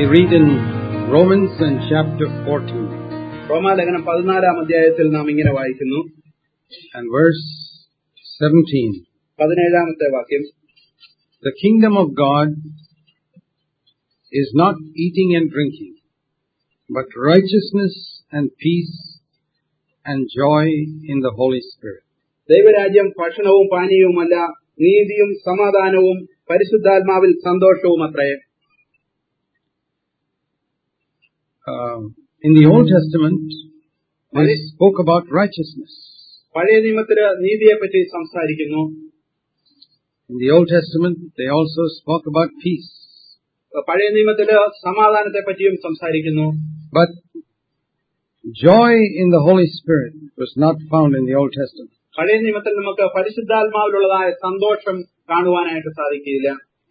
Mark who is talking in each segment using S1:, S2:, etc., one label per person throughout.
S1: read in Romans and chapter 14.
S2: റോമാലേഖനം 14-ാം അധ്യായത്തിൽ നാം ഇങ്ങനെ വായിക്കുന്നു.
S1: And verse 17.
S2: 17-ാമത്തെ വാക്യം.
S1: The kingdom of God is not eating and drinking, but righteousness and peace and joy in the Holy Spirit.
S2: ദൈവരാജ്യം ഭക്ഷണവും പാനീയവുമല്ല, നീതിയും സമാധാനവും പരിശുദ്ധാത്മാവിൽ സന്തോഷവും അത്രേ.
S1: In the Old Testament, they spoke about righteousness.
S2: പഴയ നിയമത്തില് നീതിയെപ്പറ്റി സംസാരിക്കുന്നു.
S1: In the Old Testament, they also spoke about peace.
S2: പഴയ നിയമത്തില് സമാധാനത്തെപ്പറ്റിയും സംസാരിക്കുന്നു.
S1: But joy in the Holy Spirit was not found in the Old Testament.
S2: പഴയ നിയമത്തിൽ നമുക്ക് പരിശുദ്ധാത്മാവിലുള്ളതായ സന്തോഷം കാണുവാനായിട്ട് സാധിക്കില്ല.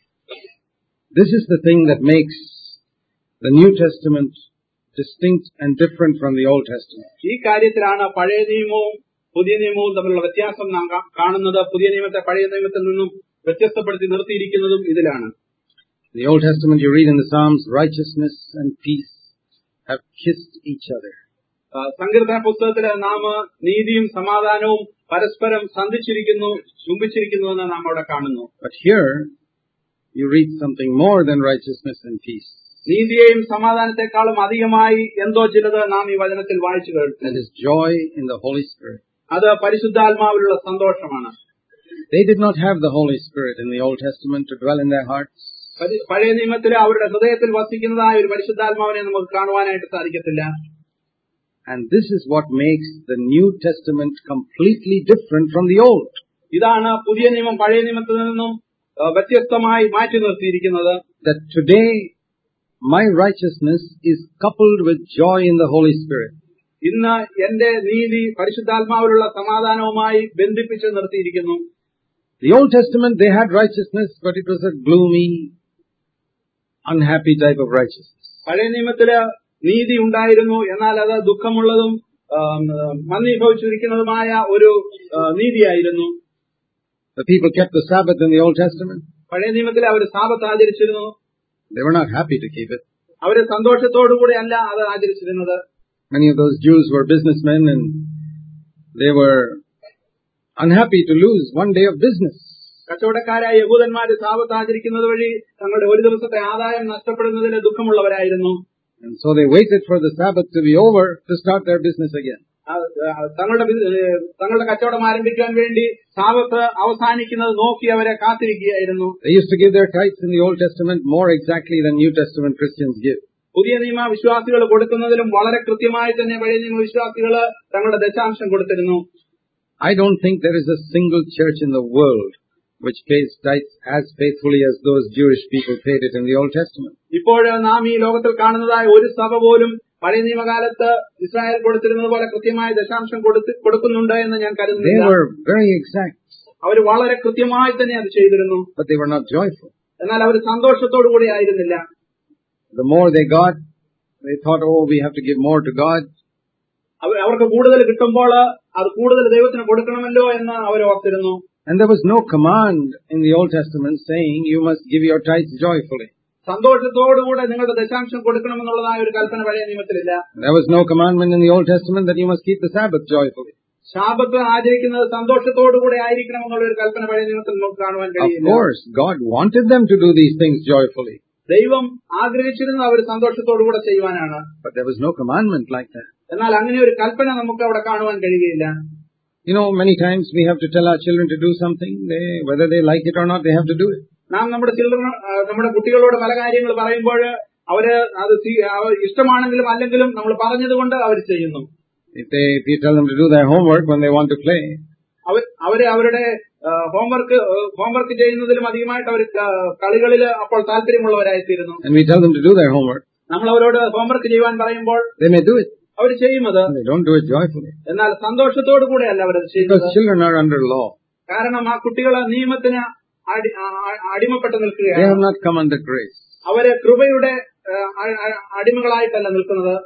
S1: This is the thing that makes the New Testament distinct and different from the Old Testament.
S2: ഈ കാര്യത്തിലാണ് പഴയ നിയമവും പുതിയ നിയമവും തമ്മിലുള്ള വ്യത്യാസം നാം കാണുന്നത്. പുതിയ നിയമത്തെ പഴയ നിയമത്തിൽ നിന്നും വ്യത്യസ്തപ്പെടുത്തി നിർത്തിയിരിക്കുന്നതും ഇതിലാണ്.
S1: In the Old Testament, you read in the Psalms, righteousness and peace have kissed each other.
S2: സങ്കീർത്തന പുസ്തകത്തില് നാം നീതിയും സമാധാനവും പരസ്പരം സന്ധിച്ചിരിക്കുന്നു, ചുംബിച്ചിരിക്കുന്നുവെന്ന് നാം അവിടെ കാണുന്നു.
S1: But here, you read something more than righteousness and peace.
S2: നീതിയെയും സമാധാനത്തെക്കാളും അധികമായി എന്തോ ചിലത് നാം ഈ വചനത്തിൽ വായിച്ചു കേട്ടു.
S1: That is joy in the Holy Spirit.
S2: അത് പരിശുദ്ധാത്മാവിലുള്ള സന്തോഷമാണ്.
S1: They did not have the Holy Spirit in the Old Testament to dwell in their hearts.
S2: പഴയ നിയമത്തിൽ അവരുടെ ഹൃദയത്തിൽ വസിക്കുന്നതായ ഒരു പരിശുദ്ധാത്മാവിനെ നമുക്ക് കാണുവാനായിട്ട് സാധിക്കത്തില്ല.
S1: And this is what makes the New Testament completely different from the Old.
S2: ഇതാണ് പുതിയ നിയമം പഴയ നിയമത്തിൽ നിന്നും വ്യത്യസ്തമായി മാറ്റി നിർത്തിയിരിക്കുന്നത്.
S1: That today my righteousness is coupled with joy in the Holy Spirit.
S2: ഇന്ന് എന്റെ നീതി പരിശുദ്ധാത്മാവിലുള്ള സമാധാനവുമായി ബന്ധിപ്പിച്ച് നിർത്തിയിരിക്കുന്നു.
S1: The Old Testament, they had righteousness, but it was a gloomy, unhappy type of righteousness.
S2: പഴയ നിയമത്തില് നീതി ഉണ്ടായിരുന്നു, എന്നാൽ അത് ദുഃഖമുള്ളതും മന്ദീഭവിച്ചിരിക്കുന്നതുമായ ഒരു നീതിയായിരുന്നു.
S1: The people kept the Sabbath in the Old Testament.
S2: പഴയ നിയമത്തിൽ അവർ സാബത്ത് ആചരിച്ചിരുന്നു.
S1: They were not happy to keep it.
S2: അവര് സന്തോഷത്തോടുകൂടി അല്ല അത് ആചരിച്ചിരുന്നത്.
S1: Many of those Jews were businessmen and they were unhappy to lose one day of business.
S2: കച്ചവടക്കാരായ യഹൂദന്മാര് സാബത്ത് ആചരിക്കുന്നത് വഴി തങ്ങളുടെ ഒരു ദിവസത്തെ ആദായം നഷ്ടപ്പെടുന്നതിന് ദുഃഖമുള്ളവരായിരുന്നു.
S1: And so they waited for the Sabbath to be over to start their business again.
S2: തങ്ങളുടെ കച്ചവടം ആരംഭിക്കാൻ വേണ്ടി സാബത്ത് അവസാനിക്കുന്നത് നോക്കി അവരെ കാത്തിരിക്കുകയായിരുന്നു.
S1: They used to give their tithes in the Old Testament more exactly than New Testament Christians give.
S2: പുതിയ നിയമ വിശ്വാസികൾ കൊടുക്കുന്നതിലും വളരെ കൃത്യമായി തന്നെ പഴയ നിയമ വിശ്വാസികൾ തങ്ങളുടെ ദശാംശം കൊടുത്തിരുന്നു.
S1: I don't think there is a single church in the world which pays tithes as faithfully as those Jewish people paid it in the Old Testament.
S2: ഇപ്പോൾ നാം ഈ ലോകത്തിൽ കാണുന്നതായ ഒരു സഭ പോലും പഴയ നിയമകാലത്ത് ഇസ്രായേൽ കൊടുത്തിരുന്നത് പോലെ കൃത്യമായ ദശാംശം കൊടുക്കുന്നുണ്ട് എന്ന് ഞാൻ കരുതുന്നില്ല.
S1: They were very exact.
S2: അവർ വളരെ കൃത്യമായി തന്നെ അത് ചെയ്തിരുന്നു.
S1: But they were not joyful.
S2: എന്നാൽ അവർ സന്തോഷത്തോടു കൂടി ആയിരുന്നില്ല.
S1: The more they got, they thought, oh, we have to give more to God.
S2: അവർക്ക് കൂടുതൽ കിട്ടുമ്പോൾ അത് കൂടുതൽ ദൈവത്തിന് കൊടുക്കണമല്ലോ എന്ന് അവർ ഓർത്തിരുന്നു.
S1: And there was no command in the Old Testament saying you must give your tithes joyfully.
S2: സന്തോഷത്തോടുകൂടെ നിങ്ങളുടെ ദശാംശം കൊടുക്കണമെന്നുള്ളതായ ഒരു കൽപ്പന പഴയ നിയമത്തിലില്ല.
S1: There was no commandment in the Old Testament that you must keep the Sabbath joyfully.
S2: Shabbat ആചരിക്കുന്നത് സന്തോഷത്തോടുകൂടെ ആയിരിക്കണമെന്നുള്ള ഒരു കൽപ്പന പഴയ നിയമത്തിൽ നമുക്ക് കാണുവാൻ കഴിയില്ല.
S1: Of course, God wanted them to do these things joyfully.
S2: ദൈവം ആഗ്രഹിച്ചിരുന്നത് അവർ സന്തോഷത്തോടുകൂടെ ചെയ്യുവാനാണ്.
S1: But there was no commandment like that.
S2: എന്നാൽ അങ്ങനെ ഒരു കൽപ്പന നമുക്ക് അവിടെ കാണുവാൻ കഴിയുകയില്ല.
S1: You know, many times we have to tell our children to do something. Whether they like it or not, they have to do it.
S2: നാം നമ്മുടെ കുട്ടികളോട് പല കാര്യങ്ങൾ പറയുമ്പോൾ അവര് അത് ഇഷ്ടമാണെങ്കിലും അല്ലെങ്കിലും നമ്മൾ പറഞ്ഞതുകൊണ്ട് അവർ ചെയ്യുന്നു.
S1: If you tell them to do their homework when they want to play,
S2: അവര് അവരുടെ ഹോംവർക്ക് ചെയ്യുന്നതിലും അധികമായിട്ട് അവർ കളികളിൽ അപ്പോൾ താല്പര്യമുള്ളവരായിത്തീരുന്നു.
S1: And we tell them to do their homework.
S2: നമ്മൾ അവരോട് ഹോംവർക്ക് ചെയ്യുവാൻ പറയുമ്പോൾ
S1: they may do it.
S2: അവർ ചെയ്യുന്നത്.
S1: They don't do it joyfully.
S2: എന്നാൽ സന്തോഷത്തോടു കൂടെയല്ല അവരത് ചെയ്യുന്നത്.
S1: Because children are under law.
S2: കാരണം ആ കുട്ടികൾ നിയമത്തിന് അടിമപ്പെട്ട് നിൽക്കുകയാണ്.
S1: They have not come under grace.
S2: അവര് കൃപയുടെ അടിമകളായിട്ടല്ല നിൽക്കുന്നത്.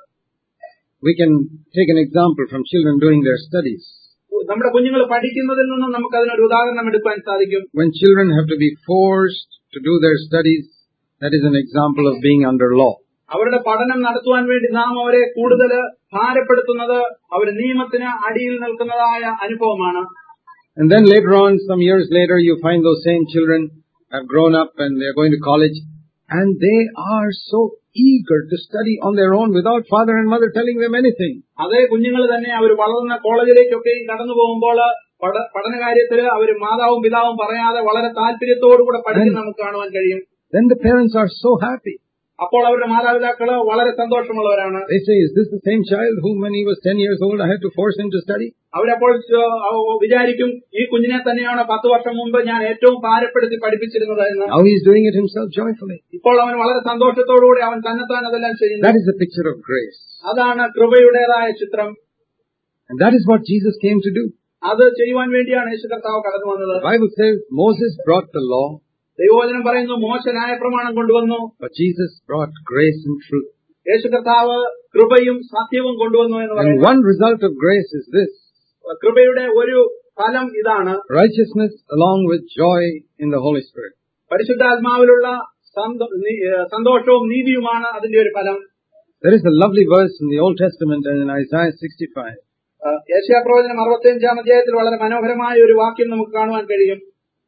S1: We can take an example from children doing their studies.
S2: നമ്മുടെ കുഞ്ഞുങ്ങൾ പഠിക്കുന്നതിൽ നിന്നും നമുക്ക് അതിനൊരു ഉദാഹരണം എടുക്കാൻ സാധിക്കും.
S1: When children have to be forced to do their studies, that is an example of being under law.
S2: അവരുടെ പഠനം നടത്തുവാൻ വേണ്ടി നാം അവരെ കൂടുതൽ ഭാരപ്പെടുത്തുന്നത് അവർ നിയമത്തിന് അടിയിൽ നിൽക്കുന്നതായ അനുഭവമാണ്.
S1: And then later on, some years later, you find those same children have grown up and they're going to college, and they are so eager to study on their own without father and mother telling them anything.
S2: അതേ കുഞ്ഞുങ്ങൾ തന്നെ അവർ വളർന്ന കോളേജിലേക്കൊക്കെ കടന്നു പോകുമ്പോൾ പഠനകാര്യത്തിൽ അവർ മാതാവും പിതാവും പറയാതെ വളരെ താല്പര്യത്തോടുകൂടെ പഠിക്കുന്നത് നമുക്ക് കാണുവാൻ കഴിയും.
S1: Then the parents are so happy.
S2: അപ്പോൾ അവരുടെ മാതാപിതാക്കള് വളരെ സന്തോഷമുള്ളവരാണ്.
S1: They say, is this the same child whom when he was 10 years old I had to force him to study?
S2: അവരപ്പോൾ വിചാരിക്കും, ഈ കുഞ്ഞിനെ തന്നെയാണ് 10 വർഷം മുമ്പ് ഞാൻ ഏറ്റവും ഭാരപ്പെടുത്തി പഠിപ്പിച്ചിരുന്നത് എന്ന്.
S1: Now he is doing it himself joyfully.
S2: ഇപ്പോൾ അവൻ വളരെ സന്തോഷത്തോടുകൂടി അവൻ തന്നെത്താൻ അതെല്ലാം ചെയ്യുന്നു.
S1: That is the picture of grace.
S2: അതാണ് കൃപയുടേതായ ചിത്രം.
S1: And that is what Jesus came to do.
S2: അത് ചെയ്യുവാൻ വേണ്ടിയാണ് യേശു കർത്താവ് കടന്നു വന്നത്.
S1: The Bible says Moses brought the law.
S2: ദൈവവചനം പറയുന്നു മോശ ന്യായപ്രമാണം കൊണ്ടുവന്നു.
S1: But Jesus brought grace and truth.
S2: യേശു കർത്താവ് കൃപയും സത്യവും കൊണ്ടുവന്നു എന്ന്
S1: And
S2: പറയുന്നു.
S1: one result of grace is this:
S2: കൃപയുടെ ഒരു ഫലം ഇതാണ്,
S1: righteousness along with joy in the Holy Spirit.
S2: പരിശുദ്ധാത്മാവിലുള്ള സന്തോഷവും നീതിയുമാണ് അതിന്റെ ഒരു ഫലം.
S1: There is a lovely verse in the Old Testament and in Isaiah 65.
S2: യെശയ്യാപ്രവചനം 65-ാം അധ്യായത്തിൽ വളരെ മനോഹരമായ ഒരു വാക്യം നമുക്ക് കാണുവാൻ കഴിയും.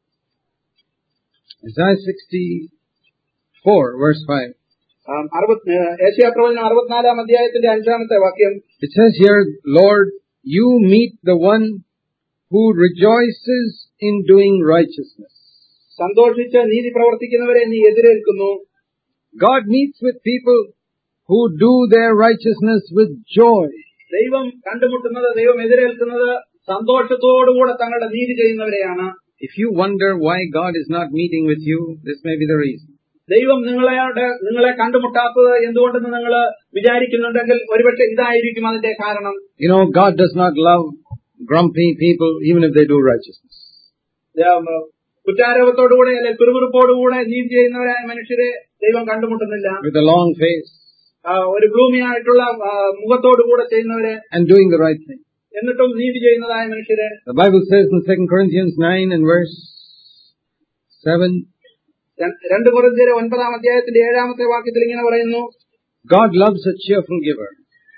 S1: Isaiah 64 verse 5.
S2: യെശയ്യാപ്രവചനം 64-ാം അധ്യായത്തിന്റെ 5-ാമത്തെ വാക്യം.
S1: It says here, Lord, you meet the one who rejoices in doing righteousness.
S2: സന്തോഷിച്ച് നീതി പ്രവർത്തിക്കുന്നവരെ നീ എതിരേൽക്കുന്നു.
S1: God meets with people who do their righteousness with joy.
S2: ദൈവം കണ്ടുമുട്ടുന്നത്, ദൈവം എതിരേൽക്കുന്നത് സന്തോഷത്തോടുകൂടെ തങ്ങളുടെ നീതി ചെയ്യുന്നവരെയാണ്.
S1: If you wonder why God is not meeting with you, this may be the reason.
S2: ദൈവം നിങ്ങളെ കണ്ടുമുട്ടാത്തത് എന്തുകൊണ്ടെന്ന് നിങ്ങൾ വിചാരിക്കുന്നുണ്ടെങ്കിൽ ഒരുപക്ഷെ ഇതായിരിക്കും അതിന്റെ കാരണം.
S1: You know, God does not love grumpy people even if they do righteousness.
S2: കുറ്റാരോപത്തോടുകൂടെ അല്ലെങ്കിൽ പിറുപിറുപ്പോടുകൂടെ നീതി ചെയ്യുന്നവരായ മനുഷ്യരെ ദൈവം കണ്ടുമുട്ടുന്നില്ല.
S1: With a long face.
S2: ഒരു ഗ്ലൂമി ആയിട്ടുള്ള മുഖത്തോടുകൂടെ ചെയ്യുന്നവരെ
S1: and doing the right thing.
S2: എന്നിട്ടും നീതി ചെയ്യുന്നതായ മനുഷ്യരെ.
S1: The Bible says in 2 Corinthians 9 and verse 7,
S2: 2 കൊരിന്ത്യർ 9-ാം അധ്യായത്തിന്റെ 7-ാമത്തെ വാക്യത്തിൽ ഇങ്ങനെ പറയുന്നു,
S1: God loves a cheerful giver.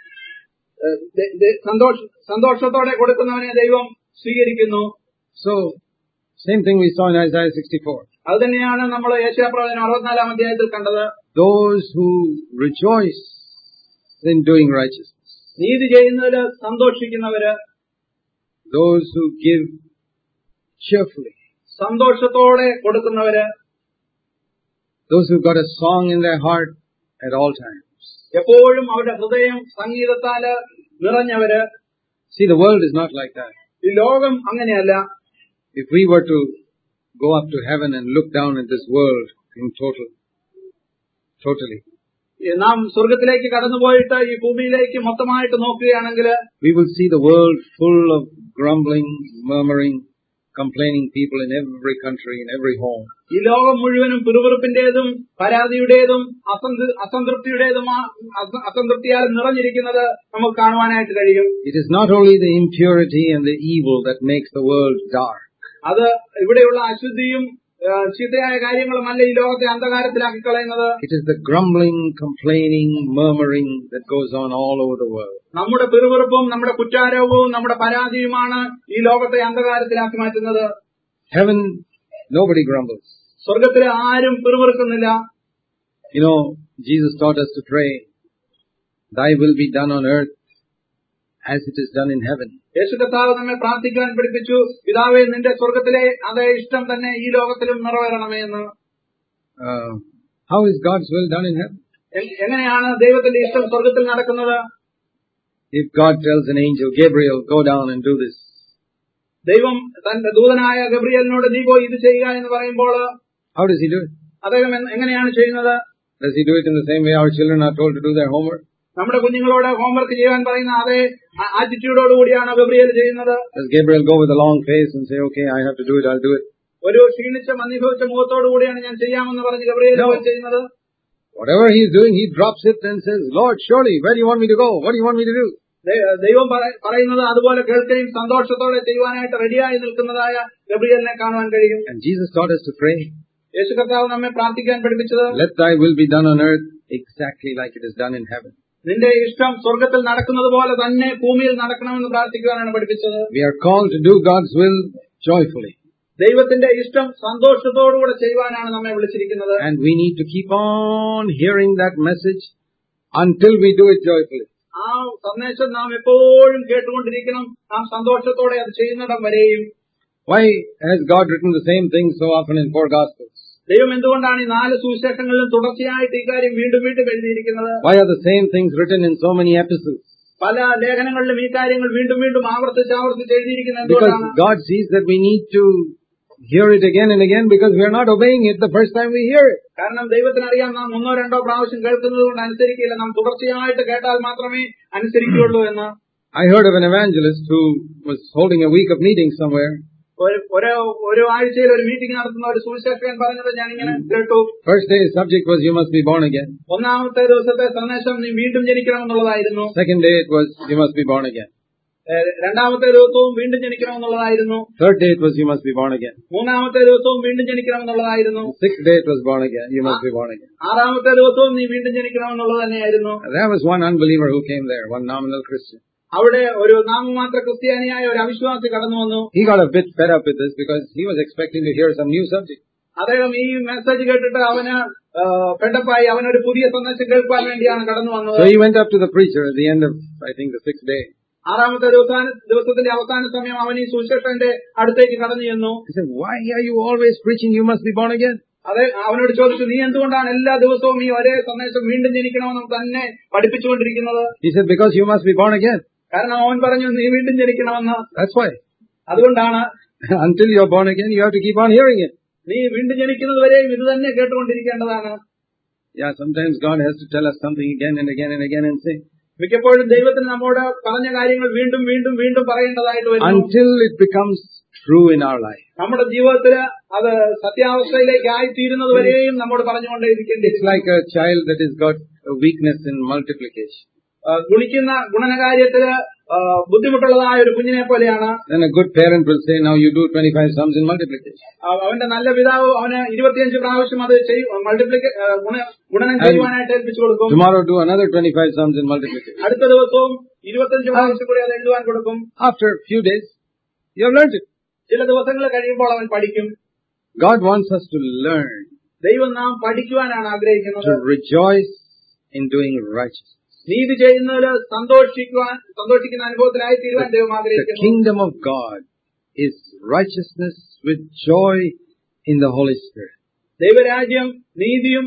S2: സന്തോഷത്തോടെ കൊടുക്കുന്നവനെ ദൈവം സ്വീകരിക്കുന്നു.
S1: So, same thing we saw in Isaiah 64.
S2: അത് തന്നെയാണ് നമ്മൾ യെശയ്യാപ്രവചനം 64-ാം അധ്യായത്തിൽ കണ്ടത്.
S1: Those who rejoice in doing righteousness.
S2: നീതി ചെയ്യുന്നതിൽ സന്തോഷിക്കുന്നവര്.
S1: Those who give cheerfully.
S2: സന്തോഷത്തോടെ കൊടുക്കുന്നവര്.
S1: Those who got a song in their heart at all times.
S2: എപ്പോഴും അവരുടെ ഹൃദയം സംഗീതത്താല് നിറഞ്ഞവര്.
S1: See, the world is not like that.
S2: ഈ ലോകം അങ്ങനെയല്ല.
S1: If we were to go up to heaven and look down at this world in totally,
S2: നാം സ്വർഗത്തിലേക്ക് കടന്നുപോയിട്ട് ഈ ഭൂമിയിലേക്ക് മൊത്തമായിട്ട് നോക്കുകയാണെങ്കിൽ
S1: we will see the world full of grumbling, murmuring, complaining people in every country, in every home.
S2: ഈ ലോകം മുഴുവനും പിറുപിറുപ്പിന്റേതും പരാതിയുടേതും അസംതൃപ്തിയാൽ നിറഞ്ഞിരിക്കുന്നത് നമുക്ക് കാണുവാനായിട്ട് കഴിയും.
S1: It is not only the impurity and the evil that makes the world dark.
S2: അത് ഇവിടെയുള്ള അശുദ്ധിയും ചീത്തയായ കാര്യങ്ങളുമല്ല ഈ ലോകത്തെ അന്ധകാരത്തിലാക്കി കളയുന്നത്.
S1: It is the grumbling, complaining, murmuring that goes on all over the world.
S2: നമ്മുടെ പിറുപിറുപ്പും നമ്മുടെ കുറ്റാരോപവും നമ്മുടെ പരാതിയുമാണ് ഈ ലോകത്തെ അന്ധകാരത്തിലാക്കി മാറ്റുന്നത്.
S1: Heaven, nobody grumbles.
S2: സ്വർഗത്തിൽ ആരും പിറുപിറുക്കുന്നില്ല.
S1: You know, Jesus taught us to pray, Thy will be done on earth as it is done in heaven.
S2: യേശു കർത്താവ് നമ്മെ പ്രാർത്ഥിക്കാൻ പഠിപ്പിച്ചു, പിതാവേ നിന്റെ സ്വർഗത്തിലെ അതേ ഇഷ്ടം തന്നെ ഈ ലോകത്തിലും നിറവേറണമേ എന്ന്.
S1: How is God's will done in heaven?
S2: എങ്ങനെയാണ് ദൈവത്തിന്റെ ഇഷ്ടം സ്വർഗത്തിൽ നടക്കുന്നത്?
S1: If God tells an angel, Gabriel, go down and do this.
S2: ദൈവം തന്റെ ദൂതനായ ഗബ്രിയേലിനോട് നീ പോയി ഇത് ചെയ്യുക എന്ന് പറയുമ്പോൾ
S1: how does he do it?
S2: അദ്ദേഹം എങ്ങനെയാണ് ചെയ്യുന്നത്?
S1: Does he do it in the same way our children are told to do their homework?
S2: നമ്മുടെ കുഞ്ഞുങ്ങളോട് ഹോംവർക്ക് ചെയ്യാൻ പറയുന്ന അതേ ആറ്റിറ്റ്യൂഡോടുകൂടിയാണ് ഗബ്രിയേൽ ചെയ്യുന്നത്.
S1: Does Gabriel go with a long face and say, okay, I have to do it, I'll do it?
S2: ഒരു ക്ഷീണിച്ച മന്ദിഭവിച്ച മുഖത്തോടുകൂടിയാണ് ഞാൻ ചെയ്യാമെന്ന് പറഞ്ഞ് ഗബ്രിയേൽ ചെയ്യുന്നത്?
S1: Whatever he is doing, he drops it and says, Lord, surely, where do you want me to go? What do you want me to do?
S2: ദൈവം പറയുന്നത് അതുപോലെ കേൾക്കുകയും സന്തോഷത്തോടെ ചെയ്യുവാനായിട്ട് റെഡിയായി നിൽക്കുന്നതായ ഗബ്രിയേലിനെ കാണുവാൻ കഴിയും.
S1: And Jesus taught us to pray.
S2: യേശു കർത്താവ് നമ്മെ പ്രാർത്ഥിക്കാൻ പഠിപ്പിച്ചത്,
S1: let thy will be done on earth exactly like it is done in heaven.
S2: നിന്റെ ഇഷ്ടം സ്വർഗത്തിൽ നടക്കുന്നത് പോലെ തന്നെ ഭൂമിയിൽ നടക്കണമെന്ന് പ്രാർത്ഥിക്കുവാനാണ് പഠിപ്പിച്ചത്.
S1: We are called to do God's will joyfully.
S2: ദൈവത്തിന്റെ ഇഷ്ടം സന്തോഷത്തോടുകൂടെ ചെയ്യുവാനാണ് നമ്മെ വിളിച്ചിരിക്കുന്നത്.
S1: And we need to keep on hearing that message until we do it joyfully.
S2: ആ സന്ദേശം നാം എപ്പോഴും കേട്ടുകൊണ്ടിരിക്കണം, നാം സന്തോഷത്തോടെ അത് ചെയ്യുന്നിടം വരെയും.
S1: Why has God written the same thing so often in 4 Gospels?
S2: ദൈവം എന്തുകൊണ്ടാണ് ഈ 4 സുവിശേഷങ്ങളിലും തുടർച്ചയായിട്ട് ഈ കാര്യം വീണ്ടും വീണ്ടും എഴുതിയിരിക്കുന്നത്?
S1: Why are the same things written in so many epistles?
S2: പല ലേഖനങ്ങളിലും ഈ കാര്യങ്ങൾ വീണ്ടും വീണ്ടും ആവർത്തിച്ച് എഴുതിയിരിക്കുന്നത്
S1: Because
S2: എന്തുകൊണ്ടാണ്?
S1: God sees that we need to hear it again and again because we are not obeying it the first time we hear it.
S2: കാരണം ദൈവത്തിനറിയാം നാം 1-2 പ്രാവശ്യം കേൾക്കുന്നത് കൊണ്ട് അനുസരിക്കില്ല, നാം തുടർച്ചയായിട്ട് കേട്ടാൽ മാത്രമേ അനുസരിക്കുകയുള്ളൂ എന്ന്.
S1: I heard of an evangelist who was holding a week of meetings somewhere.
S2: ഒരു ആഴ്ചയിൽ ഒരു മീറ്റിംഗ് നടത്തുന്ന ഒരു സുവിശേഷകൻ പറഞ്ഞത് ഞാൻ ഇങ്ങനെ കേട്ടു.
S1: First day's subject was you must be born again.
S2: ഒന്നാമത്തെ ദിവസത്തെ സന്ദേശം നീ വീണ്ടും ജനിക്കണമെന്നുള്ളതായിരുന്നു.
S1: Second day it was you must be born again.
S2: രണ്ടാമത്തെ ദിവസവും വീണ്ടും ജനിക്കണമെന്നുള്ളതായിരുന്നു.
S1: Third day it was you must be born again.
S2: മൂന്നാമത്തെ ദിവസവും വീണ്ടും ജനിക്കണമെന്നുള്ളതായിരുന്നു.
S1: Sixth day it was born again. You must be born again.
S2: ആറാമത്തെ ദിവസവും നീ വീണ്ടും ജനിക്കണമെന്നുള്ളത് തന്നെയായിരുന്നു.
S1: There was one unbeliever who came there, one nominal Christian.
S2: അവിടെ ഒരു നാമമാത്ര ക്രിസ്ത്യാനിയായ ഒരു അവിശ്വാസി കടന്നു വന്നു.
S1: He got a bit fed up with this because he was expecting to hear some new subject.
S2: അദ്ദേഹം ഈ മെസ്സേജ് കേട്ടിട്ട് അവന് ഫെഡപ്പായി, അവനൊരു പുതിയ സന്ദേശം കേൾക്കാൻ വേണ്ടിയാണ് കടന്നു വന്നത്.
S1: So he went up to the preacher at the end of, I think, the 6th day.
S2: ആറാമത്തെ ദിവസത്തിന്റെ അവസാന സമയം അവൻ ഈ സുവിശേഷന്റെ അടുത്തേക്ക് കടന്നു ചെന്നു.
S1: He said, "Why are you always preaching you must be born again?"
S2: അതെ, അവനോട് ചോദിച്ചു, നീ എന്തുകൊണ്ടാണ് എല്ലാ ദിവസവും ഈ ഒരേ സന്ദേശം വീണ്ടും ജനിക്കണമെന്ന് തന്നെ പഠിപ്പിച്ചുകൊണ്ടിരിക്കുന്നത്?
S1: He said, "Because you must be born again."
S2: കാരണം അവൻ പറഞ്ഞു, നീ വീണ്ടും ജനിക്കണമെന്ന്.
S1: That's why.
S2: അതുകൊണ്ടാണ്.
S1: Until you are born again, you have to keep on hearing it.
S2: നീ വീണ്ടും ജനിക്കുന്നത് വരെയും ഇത് തന്നെ കേട്ടുകൊണ്ടിരിക്കേണ്ടതാണ്.
S1: Yeah, sometimes God has to tell us something again and again and again and say.
S2: മിക്കപ്പോഴും ദൈവത്തിന് നമ്മോട് പറഞ്ഞ കാര്യങ്ങൾ വീണ്ടും വീണ്ടും വീണ്ടും പറയേണ്ടതായിട്ട് വരുന്നു.
S1: Until it becomes true in our life.
S2: നമ്മുടെ ജീവിതത്തിൽ അത് സത്യാവസ്ഥയിലേക്ക് ആയിത്തീരുന്നത് വരെയും നമ്മോട് പറഞ്ഞുകൊണ്ടേയിരിക്കേണ്ടി.
S1: It's like a child that has got a weakness in multiplication.
S2: ഗുണിക്കുന്ന ഗുണനകാര്യത്തില് ബുദ്ധിമുട്ടുള്ളതായ ഒരു കുഞ്ഞിനെ പോലെയാണ്.
S1: Then a good parent will say, now you do 25 sums in multiplication.
S2: അവന്റെ നല്ല പിതാവ് അവന് 25 പ്രാവശ്യം അത് ഗുണനം ചെയ്യുവാനായിട്ട് ഏൽപ്പിച്ചു കൊടുക്കും.
S1: Tomorrow do another 25 sums in multiplication.
S2: അടുത്ത ദിവസവും 25 പ്രാവശ്യം കൂടി അത് എഴുതുവാൻ കൊടുക്കും.
S1: After a few days, you have learned it.
S2: ചില ദിവസങ്ങൾ കഴിയുമ്പോൾ അവൻ പഠിക്കും.
S1: God wants us to learn.
S2: ദൈവം നാം പഠിക്കുവാനാണ് ആഗ്രഹിക്കുന്നത്.
S1: To rejoice in doing righteousness.
S2: നീതി ചെയ്യുന്നതിൽ സന്തോഷിക്കുന്ന അനുഭവത്തിലായി തീരുവാൻ ദൈവം ആഗ്രഹിക്കുന്നു.
S1: The kingdom of God is righteousness with joy in the Holy Spirit.
S2: ദൈവരാജ്യം നീതിയും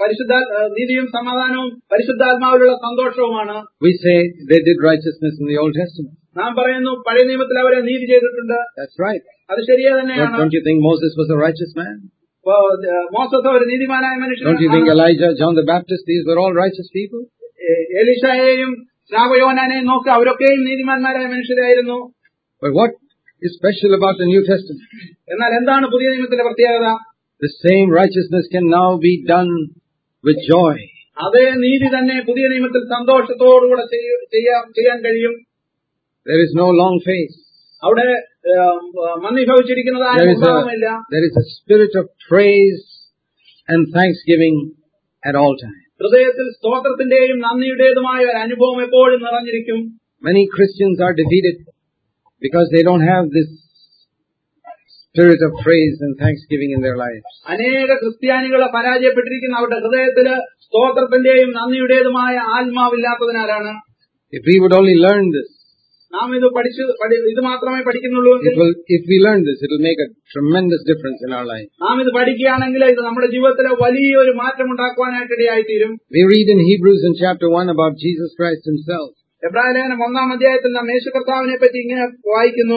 S2: സമാധാനവും പരിശുദ്ധാത്മാവിലുള്ള സന്തോഷവുമാണ്.
S1: We say they did righteousness in the Old Testament.
S2: നാം പറയുന്നു പഴയ നിയമത്തിൽ അവരെ നീതി ചെയ്തിട്ടുണ്ട്.
S1: That's right.
S2: അത് ശരിയാ തന്നെയാണ്.
S1: Don't you think Moses was a righteous man?
S2: Moses ഒരു നീതിമാനായ മനുഷ്യനാണ്.
S1: Don't you think Elijah, John the Baptist, these were all righteous people?
S2: എലീശയെയും സ്നാപയോഹന്നാനെയും നോക്ക്, അവരൊക്കെയും നീതിമാന്മാരായ മനുഷ്യരായിരുന്നു.
S1: But what is special about the New Testament?
S2: എന്നാൽ എന്താണ് പുതിയ നിയമത്തിന്റെ പ്രത്യേകത?
S1: The same righteousness can now be done with joy.
S2: അതേ നീതി തന്നെ പുതിയ നിയമത്തിൽ സന്തോഷത്തോടുകൂടെ ചെയ്യാൻ കഴിയും.
S1: There is no long face.
S2: അവിടെ മന്ദിഭവിച്ചിരിക്കുന്നതായ ഭാവമില്ല.
S1: There is a spirit of praise and thanksgiving at all times.
S2: ഹൃദയത്തിൽ സ്തോത്രത്തിന്റെയും നന്ദിയുടേതുമായ ഒരു അനുഭവം എപ്പോഴും നിറഞ്ഞിരിക്കും.
S1: Many Christians are defeated because they don't have this spirit of praise and thanksgiving in their lives.
S2: അനേക ക്രിസ്ത്യാനികളെ പരാജയപ്പെട്ടിരിക്കുന്ന അവരുടെ ഹൃദയത്തില് സ്തോത്രത്തിന്റെയും നന്ദിയുടേതുമായ ആത്മാവില്ലാത്തതിനാലാണ്.
S1: If we would only learn this,
S2: നാം ഇത് മാത്രമേ പഠിക്കുന്നുള്ളൂ.
S1: If we learn this, it will make a tremendous difference in our life.
S2: നാം ഇത് പഠിക്കുകയാണെങ്കിൽ ഇത് നമ്മുടെ ജീവിതത്തിലെ വലിയൊരു മാറ്റം ഉണ്ടാക്കുവാനായിട്ട് ഇടയായിത്തീരും.
S1: We read in Hebrews in chapter 1 about Jesus Christ himself.
S2: എബ്രായലേഖനം 1-ാം അധ്യായത്തിൽ നാം യേശു കർത്താവിനെ പറ്റി ഇങ്ങനെ വായിക്കുന്നു.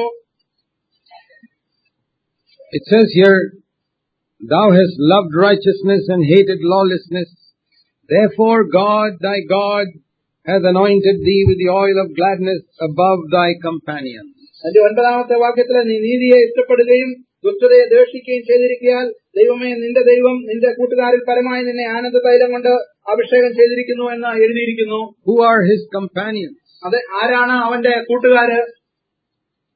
S1: It says here, "Thou hast loved righteousness and hated lawlessness. Therefore God, thy God, hath anointed thee with the oil of gladness above thy companions."
S2: അതിന്റെ 9-ാമത്തെ വാക്യത്തിൽ, നീ നീതിയെ ഇഷ്ടപ്പെടുകയും ദുഷ്ടതയെ ദ്വേഷിക്കുകയും ചെയ്തിരിക്കയാൽ ദൈവമേ നിന്റെ ദൈവം നിന്റെ കൂട്ടുകാരിൽ പരമായി നിന്നെ ആനന്ദ തൈലം കൊണ്ട് അഭിഷേകം ചെയ്തിരിക്കുന്നു എന്ന് എഴുതിയിരിക്കുന്നു.
S1: Who are his companions?
S2: അത് ആരാണ് അവന്റെ കൂട്ടുകാര്?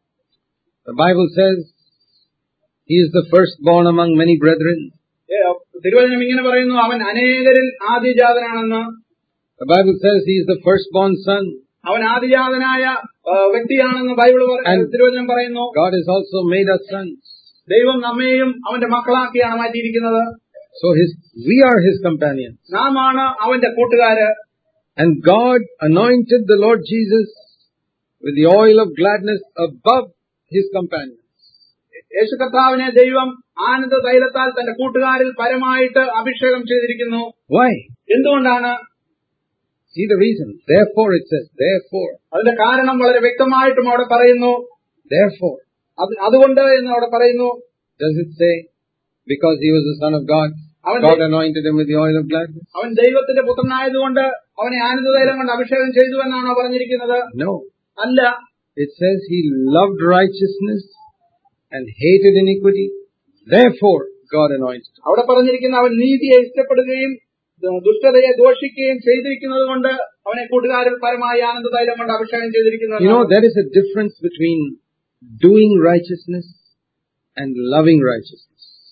S1: The Bible says, he is the firstborn among many brethren.
S2: തിരുവചനം ഇങ്ങനെ പറയുന്നു, അവൻ അനേകരിൽ ആദ്യജാതനാണെന്ന്.
S1: The Bible says he is the firstborn son.
S2: അവൻ ആദിജാതനായ വ്യക്തിയാണെന്ന് ബൈബിൾ തിരുവചനം പറയുന്നു.
S1: God has also made us sons.
S2: ദൈവം നമ്മെയും അവന്റെ മക്കളാക്കിയാണ് മാറ്റിയിരിക്കുന്നത്.
S1: So we are his companions.
S2: നാം ആണ് അവന്റെ കൂട്ടുകാര്.
S1: And God anointed the Lord Jesus with the oil of gladness above his companions.
S2: യേശു കർത്താവിനെ ദൈവം ആനന്ദ തൈലത്താൽ തന്റെ കൂട്ടുകാരിൽ പരമായിട്ട് അഭിഷേകം ചെയ്തിരിക്കുന്നു.
S1: Why?
S2: എന്തുകൊണ്ടാണ്?
S1: See the reason. Therefore it says, therefore.
S2: അതിന്റെ കാരണം വളരെ വ്യക്തമായിട്ടും അവിടെ പറയുന്നു.
S1: Therefore.
S2: അതുകൊണ്ട് എന്ന് അവിടെ പറയുന്നു.
S1: Does it say, because he was the son of God, God anointed him with the oil of gladness?
S2: അവൻ ദൈവത്തിന്റെ പുത്രനായതുകൊണ്ട് അവനെ ആനന്ദതൈലം കൊണ്ട് അഭിഷേകം ചെയ്തു എന്നാണോ പറഞ്ഞിരിക്കുന്നത്?
S1: No.
S2: അല്ല.
S1: It says he loved righteousness and hated iniquity. Therefore God anointed him.
S2: അവിടെ പറഞ്ഞിരിക്കുന്ന അവൻ നീതിയെ ഇഷ്ടപ്പെടുകയും ദുഷ്ടതയെ ദോഷിക്കുകയും ചെയ്തിരിക്കുന്നത് കൊണ്ട് അവനെ കൂട്ടുകാരിൽ പരമായ ആനന്ദതൈലം കൊണ്ട് അഭിഷേകം ചെയ്തിരിക്കുന്നു.
S1: You know, there is a difference between doing righteousness and loving righteousness.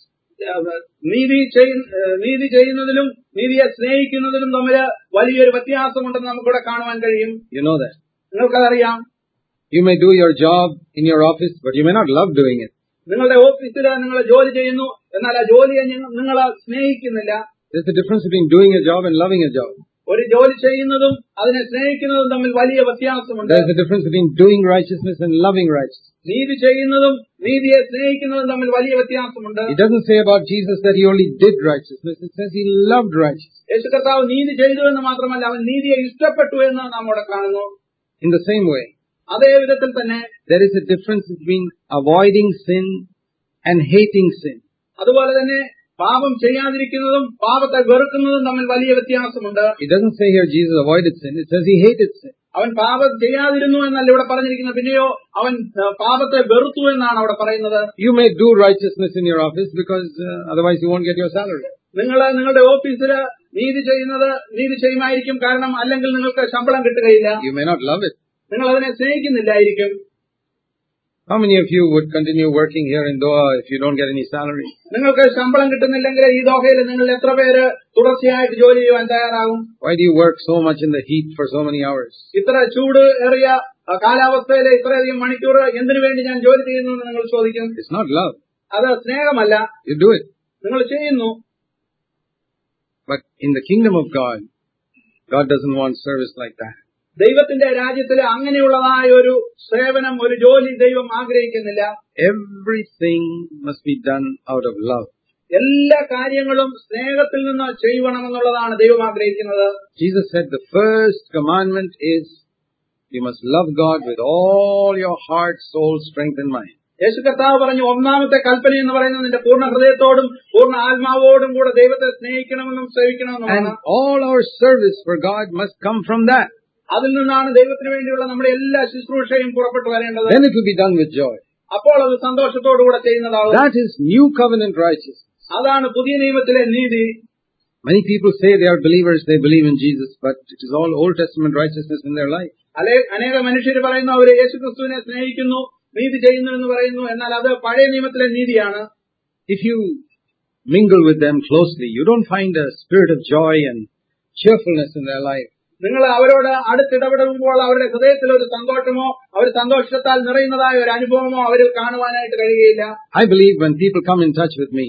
S2: നീതി ചെയ്യുന്നതിലും നീതിയെ സ്നേഹിക്കുന്നതിലും തമ്മിൽ വലിയൊരു വ്യത്യാസമുണ്ടെന്ന് നമുക്കിവിടെ കാണുവാൻ കഴിയും.
S1: You know that.
S2: നിങ്ങൾക്കതറിയാം.
S1: You may do your job in your office, but you may not love doing it.
S2: നിങ്ങളുടെ ഓഫീസിൽ നിങ്ങൾ ജോലി ചെയ്യുന്നു, എന്നാൽ ആ ജോലിയെ നിങ്ങൾ സ്നേഹിക്കുന്നില്ല.
S1: There's a difference between doing a job and loving a job.
S2: ഒരു ജോലി ചെയ്യുന്നതും അതിനെ സ്നേഹിക്കുന്നതും തമ്മിൽ വലിയ വ്യത്യാസമുണ്ട്.
S1: There's a difference between doing righteousness and loving righteousness.
S2: നീതി ചെയ്യുന്നതും നീതിയെ സ്നേഹിക്കുന്നതും തമ്മിൽ വലിയ വ്യത്യാസമുണ്ട്.
S1: It doesn't say about Jesus that he only did righteousness. It says he loved righteousness.
S2: യേശു കർത്താവ് നീതി ചെയ്തു എന്ന് മാത്രമല്ല, അവൻ നീതിയെ ഇഷ്ടപ്പെട്ടു എന്ന് നാം അവിടെ കാണുന്നു.
S1: In the same way,
S2: അതേ വിധത്തിൽ തന്നെ
S1: there is a difference between avoiding sin and hating sin.
S2: അതുപോലെ തന്നെ പാപം ചെയ്യാതിരിക്കുന്നതും പാപത്തെ വെറുക്കുന്നതും തമ്മിൽ വലിയ വ്യത്യാസമുണ്ട്.
S1: It doesn't say here Jesus avoided sin. It says he hated sin.
S2: അവൻ പാപം ചെയ്യാതിരുന്നു എന്നല്ല ഇവിടെ പറഞ്ഞിരിക്കുന്നത്. പിന്നെയോ അവൻ പാപത്തെ വെറുത്തു എന്നാണ് അവിടെ പറയുന്നത്.
S1: You may do righteousness in your office because otherwise you won't get your salary.
S2: നിങ്ങൾ നിങ്ങളുടെ ഓഫീസിൽ നീതി ചെയ്യുമായിരിക്കും, കാരണം അല്ലെങ്കിൽ നിങ്ങൾക്ക് ശമ്പളം കിട്ടുകയില്ല.
S1: You may not love it.
S2: നിങ്ങൾ അതിനെ സ്നേഹിക്കുന്നില്ലായിരിക്കും.
S1: How many of you would continue working here in Doha if you don't get any salary?
S2: നിങ്ങൾക്ക് ശമ്പളം കിട്ടുന്നില്ലെങ്കിൽ ഈ ദോഹയിൽ നിങ്ങൾ എത്ര പേര് തുടർച്ചയായിട്ട് ജോലി ചെയ്യാൻ തയ്യാറാകും?
S1: Why do you work so much in the heat for so many hours?
S2: ഇത്ര ചൂട് ഏറിയ കാലാവസ്ഥയിൽ ഇത്രയധികം മണിക്കൂർ എന്തിനു വേണ്ടി ഞാൻ ജോലി ചെയ്യുന്നു എന്ന് നിങ്ങൾ ചോദിക്കും.
S1: It's not love.
S2: അത് സ്നേഹമല്ല.
S1: You do it.
S2: നിങ്ങൾ ചെയ്യുന്നു.
S1: But in the kingdom of God, God doesn't want service like that.
S2: ദൈവത്തിന്റെ രാജ്യത്തിൽ അങ്ങനെയുള്ളതായ ഒരു സേവനം, ഒരു ജോലി ദൈവം ആഗ്രഹിക്കുന്നില്ല.
S1: Everything must be done out of love.
S2: എല്ലാ കാര്യങ്ങളും സ്നേഹത്തിൽ നിന്ന് ചെയ്യണമെന്നുള്ളതാണ് ദൈവം ആഗ്രഹിക്കുന്നത്.
S1: Jesus said the first commandment is you must love God with all your heart, soul, strength and mind.
S2: യേശു കർത്താവ് പറഞ്ഞു, ഒന്നാമത്തെ കൽപ്പന എന്ന് പറയുന്നത് നിന്റെ പൂർണ്ണ ഹൃദയത്തോടും പൂർണ്ണ ആത്മാവോടും കൂടെ ദൈവത്തെ സ്നേഹിക്കണമെന്നും സേവിക്കണമെന്നുമാണ്.
S1: And all our service for God must come from that.
S2: അതിൽ നിന്നാണ് ദൈവത്തിന് വേണ്ടിയുള്ള നമ്മുടെ എല്ലാ ശുശ്രൂഷയും പുറപ്പെട്ടു വരേണ്ടത്.
S1: Then it will be done with joy.
S2: അപ്പോൾ അത് സന്തോഷത്തോടുകൂടെ ചെയ്യുന്നതാകും.
S1: That is new covenant righteousness.
S2: അതാണ് പുതിയ നിയമത്തിലെ നീതി.
S1: Many people say they are believers, they believe in Jesus, but it is all Old Testament righteousness in their life.
S2: അനേക മനുഷ്യർ പറയുന്നു അവര് യേശുക്രിസ്തുവിനെ സ്നേഹിക്കുന്നു, നീതി ചെയ്യുന്നു എന്ന് പറയുന്നു. എന്നാൽ അത് പഴയ നിയമത്തിലെ നീതിയാണ്.
S1: If you mingle with them closely, you don't find a spirit of joy and cheerfulness in their life.
S2: നിങ്ങൾ അവരോട് അടുത്തിടപെടുമ്പോൾ അവരുടെ ഹൃദയത്തിൽ ഒരു സന്തോഷമോ അവർ സന്തോഷത്താൽ നിറയുന്നതായ ഒരു അനുഭവമോ അവർ കാണുവാനായിട്ട് കഴിയുകയില്ല.
S1: I believe when people come in touch with me,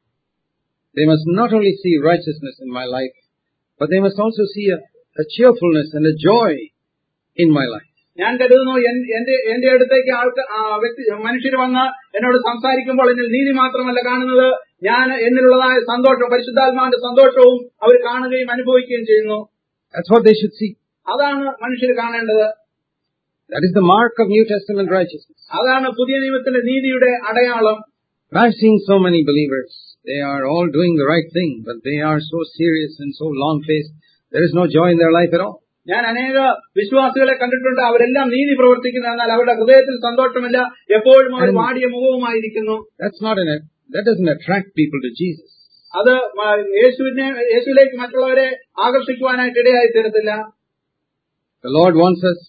S1: they must not only see righteousness in my life, but they must also see a cheerfulness and a joy in my life.
S2: ഞാൻ കരുതുന്നു എന്റെ അടുത്തേക്ക് മനുഷ്യർ വന്ന് എന്നോട് സംസാരിക്കുമ്പോൾ എന്നിൽ നീതി മാത്രമല്ല കാണുന്നത്, ഞാൻ എന്നിലുള്ളതായ സന്തോഷം, പരിശുദ്ധാത്മാവിന്റെ സന്തോഷവും അവർ കാണുകയും അനുഭവിക്കുകയും ചെയ്യുന്നു.
S1: That's what they should see.
S2: അതാണ് മനുഷ്യർ കാണേണ്ടത്.
S1: That is the mark of New Testament righteousness.
S2: അതാണ് പുതിയ നിയമത്തിലെ നീതിയുടെ അടയാളം.
S1: I've seen so many believers. They are all doing the right thing, but they are so serious and so long-faced. There is no joy in their life at all.
S2: ഞാൻ അനേക വിശ്വാസികളെ കണ്ടിട്ടുണ്ട്. അവരെല്ലാം നീതി പ്രവർത്തിക്കുന്നു, എന്നാൽ അവരുടെ ഹൃദയത്തിൽ സന്തോഷമില്ല. എപ്പോഴും അവർ വാടിയ മുഖവുമായിരിക്കുന്നു.
S1: That doesn't attract people to Jesus.
S2: അത് യേശുവിലേക്ക് മറ്റുള്ളവരെ ആകർഷിക്കുവാനായിട്ട് ഇടയായി തീരത്തില്ല.
S1: The Lord wants us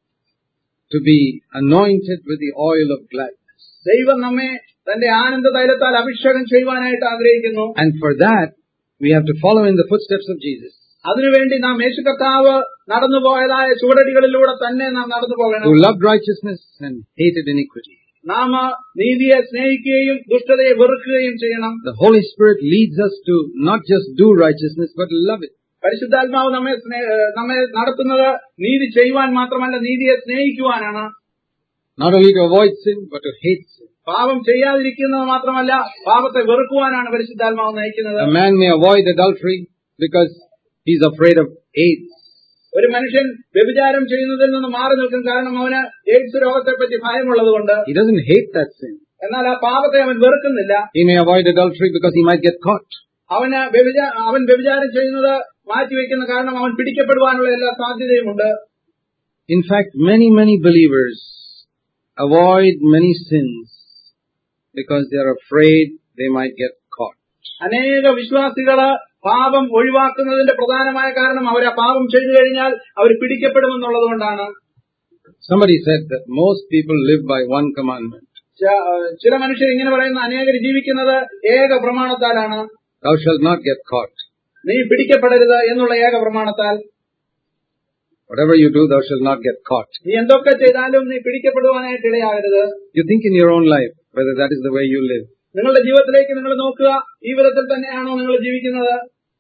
S1: to be anointed with the oil of gladness.
S2: ദൈവം നമ്മെ തന്റെ ആനന്ദ തൈലത്താൽ അഭിഷേകം ചെയ്യുവാനായിട്ട് ആഗ്രഹിക്കുന്നു.
S1: And for that, we have to follow in the footsteps of Jesus,
S2: അതിനുവേണ്ടി നാം യേശു കർത്താവ് നടന്നുപോയതായ ചുവടടികളിലൂടെ തന്നെ നാം നടന്നു പോകണം.
S1: who loved righteousness and hated iniquity.
S2: നാം നീതിയെ സ്നേഹിക്കുകയും ദുഷ്ടതയെ വെറുക്കുകയും ചെയ്യണം.
S1: The Holy Spirit leads us to not just do righteousness, but love it.
S2: പരിശുദ്ധാത്മാവ് നമ്മെ നടത്തുന്നത് നീതി ചെയ്യുവാൻ മാത്രമല്ല, നീതിയെ സ്നേഹിക്കുവാനാണ്.
S1: Not only to avoid sin, but to hate sin.
S2: പാപം ചെയ്യാതിരിക്കുന്നത് മാത്രമല്ല, പാപത്തെ വെറുക്കുവാനാണ് പരിശുദ്ധാത്മാവ് നയിക്കുന്നത്.
S1: A man may avoid adultery because he's afraid of AIDS.
S2: ഒരു മനുഷ്യൻ വ്യഭിചാരം ചെയ്യുന്നതിൽ നിന്ന് മാറി നിൽക്കും, കാരണം അവന് എയ്ഡ്സ് രോഗത്തെപ്പറ്റി ഭയമുള്ളതുകൊണ്ട്.
S1: He doesn't hate that sin.
S2: എന്നാൽ ആ പാപത്തെ അവൻ വെറുക്കുന്നില്ല.
S1: He may avoid adultery because he might get caught.
S2: അവൻ വ്യഭിചാരം ചെയ്യുന്നത് മാറ്റിവെക്കുന്ന കാരണം അവൻ പിടിക്കപ്പെടുവാനുള്ള എല്ലാ സാധ്യതയുമുണ്ട്.
S1: In fact, many believers avoid many sins because they are afraid they might get caught.
S2: അനേക വിശ്വാസികള് പാപം ഒഴിവാക്കുന്നതിന്റെ പ്രധാനമായ കാരണം അവർ ആ പാപം ചെയ്തു കഴിഞ്ഞാൽ അവർ പിടിക്കപ്പെടുമെന്നുള്ളത് കൊണ്ടാണ്.
S1: Somebody said that most people live by one commandment.
S2: ചില മനുഷ്യർ ഇങ്ങനെ പറയുന്ന, അനേകർ ജീവിക്കുന്നത് ഏക പ്രമാണത്താലാണ്.
S1: Thou shalt not get caught.
S2: നീ പിടിക്കപ്പെടരുത് എന്നുള്ള ഏക പ്രമാണത്താൽ.
S1: Whatever you do, thou shalt not get caught.
S2: നീ എന്തൊക്കെ ചെയ്താലും നീ പിടിക്കപ്പെടുവാനായിട്ട് ഇടയാകരുത്.
S1: You think in your own life whether that is the way you live.
S2: നിങ്ങളുടെ ജീവിതത്തിലേക്ക് നിങ്ങൾ നോക്കുക, ഈ വിധത്തിൽ തന്നെയാണോ നിങ്ങൾ ജീവിക്കുന്നത്?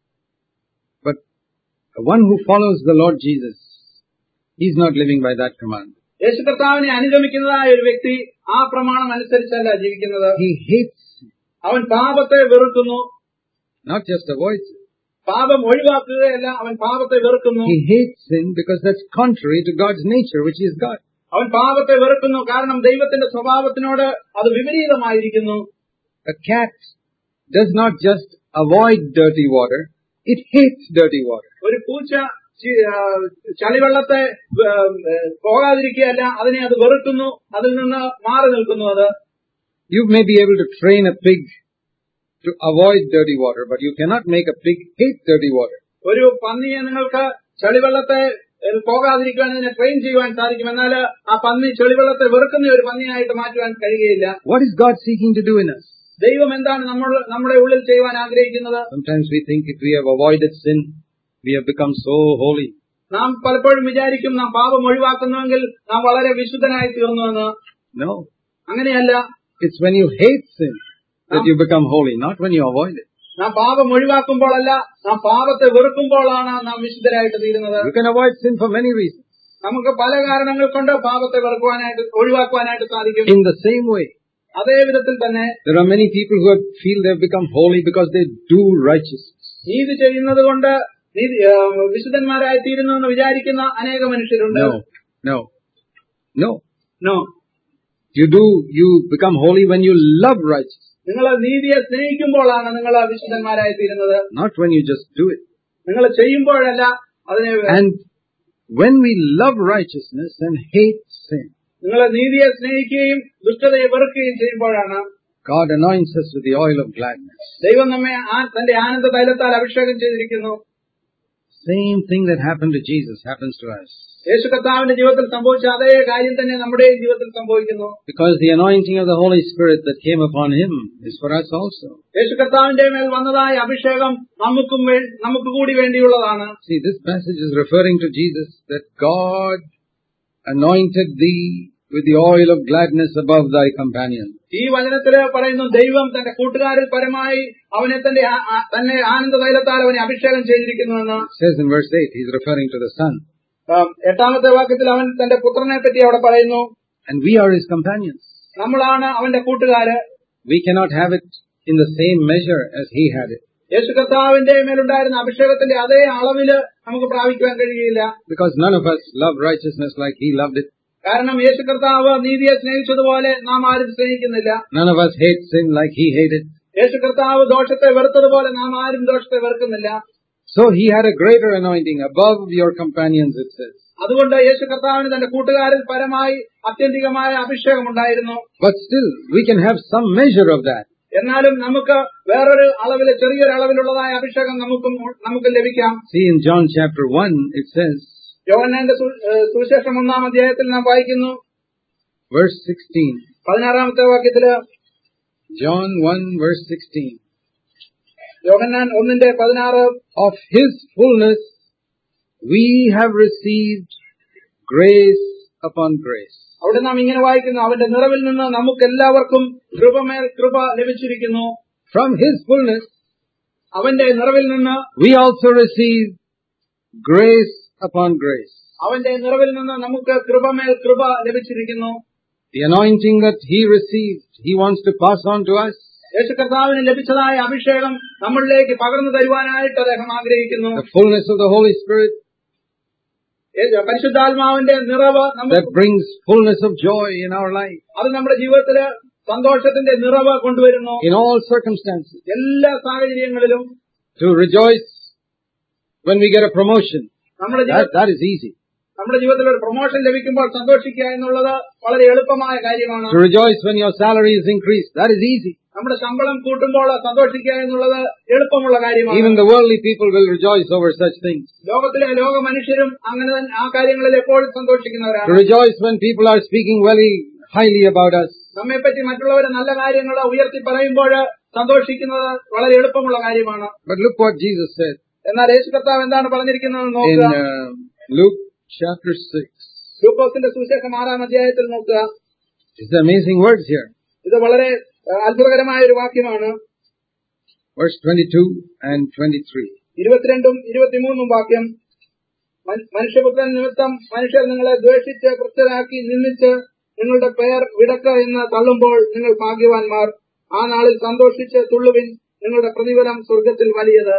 S1: But one who follows the Lord Jesus, he's not living by that command.
S2: യേശു കർത്താവിനെ അനുഗമിക്കുന്നതായ ഒരു വ്യക്തി ആ പ്രമാണം അനുസരിച്ചല്ല ജീവിക്കുന്നത്.
S1: He hates sin.
S2: അവൻ പാപത്തെ വെറുക്കുന്നു.
S1: Not just avoids it.
S2: പാപം ഒഴിവാക്കുകയല്ല, അവൻ പാപത്തെ വെറുക്കുന്നു.
S1: He hates sin because that's contrary to God's nature, which is God.
S2: അവൻ പാപത്തെ വെറുക്കുന്നു കാരണം ദൈവത്തിന്റെ സ്വഭാവത്തിനോട് അത് വിപരീതമായിരിക്കുന്നു.
S1: A cat does not just avoid dirty water, it hates dirty water.
S2: ഒരു പൂച്ച ചളിവെള്ളത്തെ പോകാതിരിക്കുകയല്ല, അതിനെ അത് വെറുക്കുന്നു, അതിൽ നിന്ന് മാറി നിൽക്കുന്നു. അത്
S1: You may be able to train a pig to avoid dirty water, but you cannot make a pig hate dirty water.
S2: ഒരു പന്നിയെ നിങ്ങൾക്ക് ചളിവെള്ളത്തെ പോകാതിരിക്കാൻ ഇതിനെ ട്രെയിൻ ചെയ്യുവാൻ സാധിക്കും, എന്നാൽ ആ പന്നി ചെളിവെള്ളത്തെ വെറുക്കുന്ന ഒരു പന്നിയായിട്ട് മാറ്റുവാൻ കഴിയുകയില്ല.
S1: What is God seeking to do in us?
S2: ദൈവം എന്താണ് നമ്മുടെ ഉള്ളിൽ ചെയ്യുവാൻ ആഗ്രഹിക്കുന്നത്?
S1: Sometimes we think if we have avoided sin, we have become so holy.
S2: നാം പലപ്പോഴും വിചാരിക്കും നാം പാപം ഒഴിവാക്കുന്നുവെങ്കിൽ നാം വളരെ വിശുദ്ധനായി തീർന്നുവെന്ന്.
S1: No.
S2: അങ്ങനെയല്ല.
S1: It's when you hate sin that you become holy, not when you avoid it.
S2: നാം പാപം ഒഴിവാക്കുമ്പോഴല്ല, നാം പാപത്തെ വെറുക്കുമ്പോഴാണ് നാം വിശുദ്ധരായിട്ട് തീരുന്നത്.
S1: You can avoid sin for many reasons.
S2: നമുക്ക് പല കാരണങ്ങൾ കൊണ്ട് പാപത്തെ ഒഴിവാക്കുവാനായിട്ട് സാധിക്കും.
S1: In the same way,
S2: അതേ വിധത്തിൽ തന്നെ
S1: there are many people who feel they have become holy because they do righteousness.
S2: നീതി ചെയ്യുന്നത് കൊണ്ട് വിശുദ്ധന്മാരായി തീരുന്നുവെന്ന് വിചാരിക്കുന്ന അനേക മനുഷ്യരുണ്ട്.
S1: No. You become holy when you love righteousness.
S2: നിങ്ങൾ നീതിയെ സ്നേഹിക്കുമ്പോഴാണ് നിങ്ങൾ വിശുദ്ധന്മാരായി തീരുന്നത്.
S1: Not when you just do it.
S2: നിങ്ങൾ ചെയ്യുമ്പോഴല്ല അതിനെ.
S1: And when we love righteousness and hate sin,
S2: നിങ്ങൾ നീതിയെ സ്നേഹിക്കുകയും ദുഷ്ടതയെ വെറുക്കുകയും ചെയ്യുമ്പോഴാണ്
S1: God anoints us with the oil of gladness.
S2: ദൈവം നമ്മെ തന്റെ ആനന്ദ തൈലത്താൽ അഭിഷേകം ചെയ്തിരിക്കുന്നു.
S1: Same thing that happened to Jesus happens to us.
S2: യേശു കർത്താവിന്റെ ജീവിതത്തിൽ സംഭവിച്ച അതേ കാര്യം തന്നെ നമ്മുടെ ജീവിതത്തിൽ സംഭവിക്കുന്നു.
S1: Because the anointing of the Holy Spirit that came upon him is for us also.
S2: യേശു കർത്താവിന്റെ മേൽ വന്നതായ അഭിഷേകം നമുക്ക് കൂടി വേണ്ടിയുള്ളതാണ്.
S1: See, this passage is referring to Jesus, that God anointed thee with the oil of gladness above thy companions.
S2: ഈ വചനത്തില് പറയുന്നു, ദൈവം തന്റെ കൂട്ടുകാരിൽ പരമായി അവനെ തന്നെ ആനന്ദ തൈലത്താൽ അവനെ അഭിഷേകം ചെയ്തിരിക്കുന്നുവെന്ന്.
S1: It says in verse 8, he's referring to the Son.
S2: 8ാമത്തെ വാക്യത്തിൽ അവൻ തന്റെ പുത്രനെ പറ്റി അവിടെ പറയുന്നു.
S1: And we are his companions.
S2: നമ്മളാണ് അവന്റെ കൂട്ടുകാര്.
S1: We cannot have it in the same measure as he had it.
S2: യേശു കർത്താവിന്റെ മേലുണ്ടായിരുന്ന അഭിഷേകത്തിന്റെ അതേ അളവില് നമുക്ക് പ്രാപിക്കുവാൻ കഴിയില്ല.
S1: Because none of us love righteousness like he loved it.
S2: കാരണം യേശു കർത്താവ് നീതിയെ സ്നേഹിച്ചതുപോലെ നാം ആരും സ്നേഹിക്കുന്നില്ല.
S1: None of us hate sin like he hated.
S2: യേശു കർത്താവ് ദോഷത്തെ വെറുത്തതുപോലെ നാം ആരും ദോഷത്തെ വെറുക്കുന്നില്ല.
S1: So he had a greater anointing above your companions, it says.
S2: അതുകൊണ്ട് യേശു കർത്താവിന് തന്റെ കൂട്ടുകാരിൽ പരമായി അത്യന്തികമായ അഭിഷേകം ഉണ്ടായിരുന്നു.
S1: But still, we can have some measure of that.
S2: എന്നാലും നമുക്ക് വേറൊരു അളവില്, ചെറിയൊരു അളവിലുള്ളതായ അഭിഷേകം നമുക്ക് ലഭിക്കാം.
S1: See, in John chapter 1, it says,
S2: യോഹന്നാന്റെ സുവിശേഷം 1-ാം അധ്യായത്തിൽ നാം വായിക്കുന്നു,
S1: verse 16.
S2: 16-ാമത്തെ വാക്യത്തില്.
S1: John 1 verse 16.
S2: Yohannan 1:16
S1: of His fullness we have received grace upon grace.
S2: അവിടെ നാം ഇങ്ങനെ വായിക്കുന്നു, അവന്റെ നിറവിൽ നിന്ന് നമുക്ക് എല്ലാവർക്കും കൃപമേൽ കൃപ ലഭിച്ചിരിക്കുന്നു.
S1: From His fullness
S2: അവന്റെ നിറവിൽ നിന്ന്
S1: we also receive grace upon grace.
S2: അവന്റെ നിറവിൽ നിന്ന് നമുക്ക് കൃപമേൽ കൃപ ലഭിച്ചിരിക്കുന്നു.
S1: The anointing that He received, He wants to pass on to us.
S2: യേശു കർത്താവിന് ലഭിച്ചതായ അഭിഷേകം നമ്മളിലേക്ക് പകർന്നു തരുവാനായിട്ട് അദ്ദേഹം ആഗ്രഹിക്കുന്നു.
S1: The fullness of the Holy Spirit
S2: പരിശുദ്ധാത്മാവിന്റെ നിറവ്
S1: that brings fullness of joy in our life.
S2: അത് നമ്മുടെ ജീവിതത്തില് സന്തോഷത്തിന്റെ നിറവ് കൊണ്ടുവരുന്നു.
S1: In all circumstances.
S2: എല്ലാ സാഹചര്യങ്ങളിലും
S1: To rejoice when we get a promotion. That is easy.
S2: നമ്മുടെ ജീവിതത്തിൽ ഒരു പ്രൊമോഷൻ ലഭിക്കുമ്പോൾ സന്തോഷിക്കുക എന്നുള്ളത് വളരെ എളുപ്പമായ കാര്യമാണ്.
S1: To rejoice when your salary is increased. That is easy.
S2: നമ്മുടെ ശമ്പളം കൂട്ടുമ്പോൾ സന്തോഷിക്കുക എന്നുള്ളത് എളുപ്പമുള്ള കാര്യമാണ്.
S1: Even the worldly people will rejoice over such things.
S2: ലോകത്തിലെ ലോക മനുഷ്യരും അങ്ങനെ തന്നെ ആ കാര്യങ്ങളിൽ എപ്പോഴും സന്തോഷിക്കുന്നവരാണ്.
S1: To rejoice when people are speaking very highly about us.
S2: നമ്മെപ്പറ്റി മറ്റുള്ളവരെ നല്ല കാര്യങ്ങൾ ഉയർത്തി പറയുമ്പോൾ സന്തോഷിക്കുന്നത് വളരെ എളുപ്പമുള്ള കാര്യമാണ്.
S1: But look what Jesus said.
S2: എന്നാൽ യേശു കർത്താവ് എന്താണ് പറഞ്ഞിരിക്കുന്നത്
S1: In
S2: നോക്കുക.
S1: Luke chapter 6.
S2: ലൂക്കോസിന്റെ സുവിശേഷം 6-ാം അധ്യായത്തിൽ നോക്കുക.
S1: It's amazing words here.
S2: ഇത് വളരെ അത്ഭുതകരമായ ഒരു വാക്യമാണ്.
S1: Verse 22 and 23.
S2: 22-ഉം 23-ഉം വാക്യം. മനുഷ്യപുത്രൻ നിമിത്തം മനുഷ്യർ നിങ്ങളെ ദ്വേഷിച്ച് കൃത്യരാക്കി നിന്ദിച്ച് നിങ്ങളുടെ പേർ വിടക്ക എന്ന് തള്ളുമ്പോൾ നിങ്ങൾ ഭാഗ്യവാന്മാർ. ആ നാളിൽ സന്തോഷിച്ച് തുള്ളുവിൻ, നിങ്ങളുടെ പ്രതിഫലം സ്വർഗ്ഗത്തിൽ വലിയത്.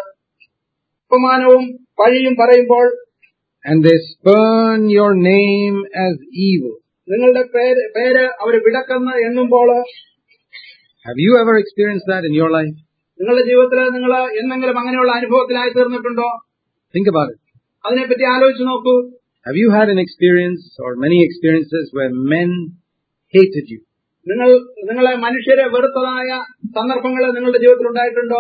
S2: അപമാനവും പഴിയും പറയുമ്പോൾ
S1: And they spurn your name as evil.
S2: നിങ്ങളുടെ പേര് അവർ വിടക്കെന്ന് എണ്ണുമ്പോൾ.
S1: Have you ever experienced that in your life?
S2: നിങ്ങളുടെ ജീവിതത്തിൽ നിങ്ങൾ എന്തെങ്കിലും അങ്ങനെയുള്ള അനുഭവത്തിലായി തീർന്നിട്ടുണ്ടോ?
S1: Think about it.
S2: അതിനെപ്പറ്റി ആലോചിച്ച് നോക്കൂ.
S1: Have you had an experience or many experiences where men hated you?
S2: നിങ്ങളെ മനുഷ്യരെ വെറുത്തതായ സന്ദർഭങ്ങൾ നിങ്ങളുടെ ജീവിതത്തിൽ ഉണ്ടായിട്ടുണ്ടോ?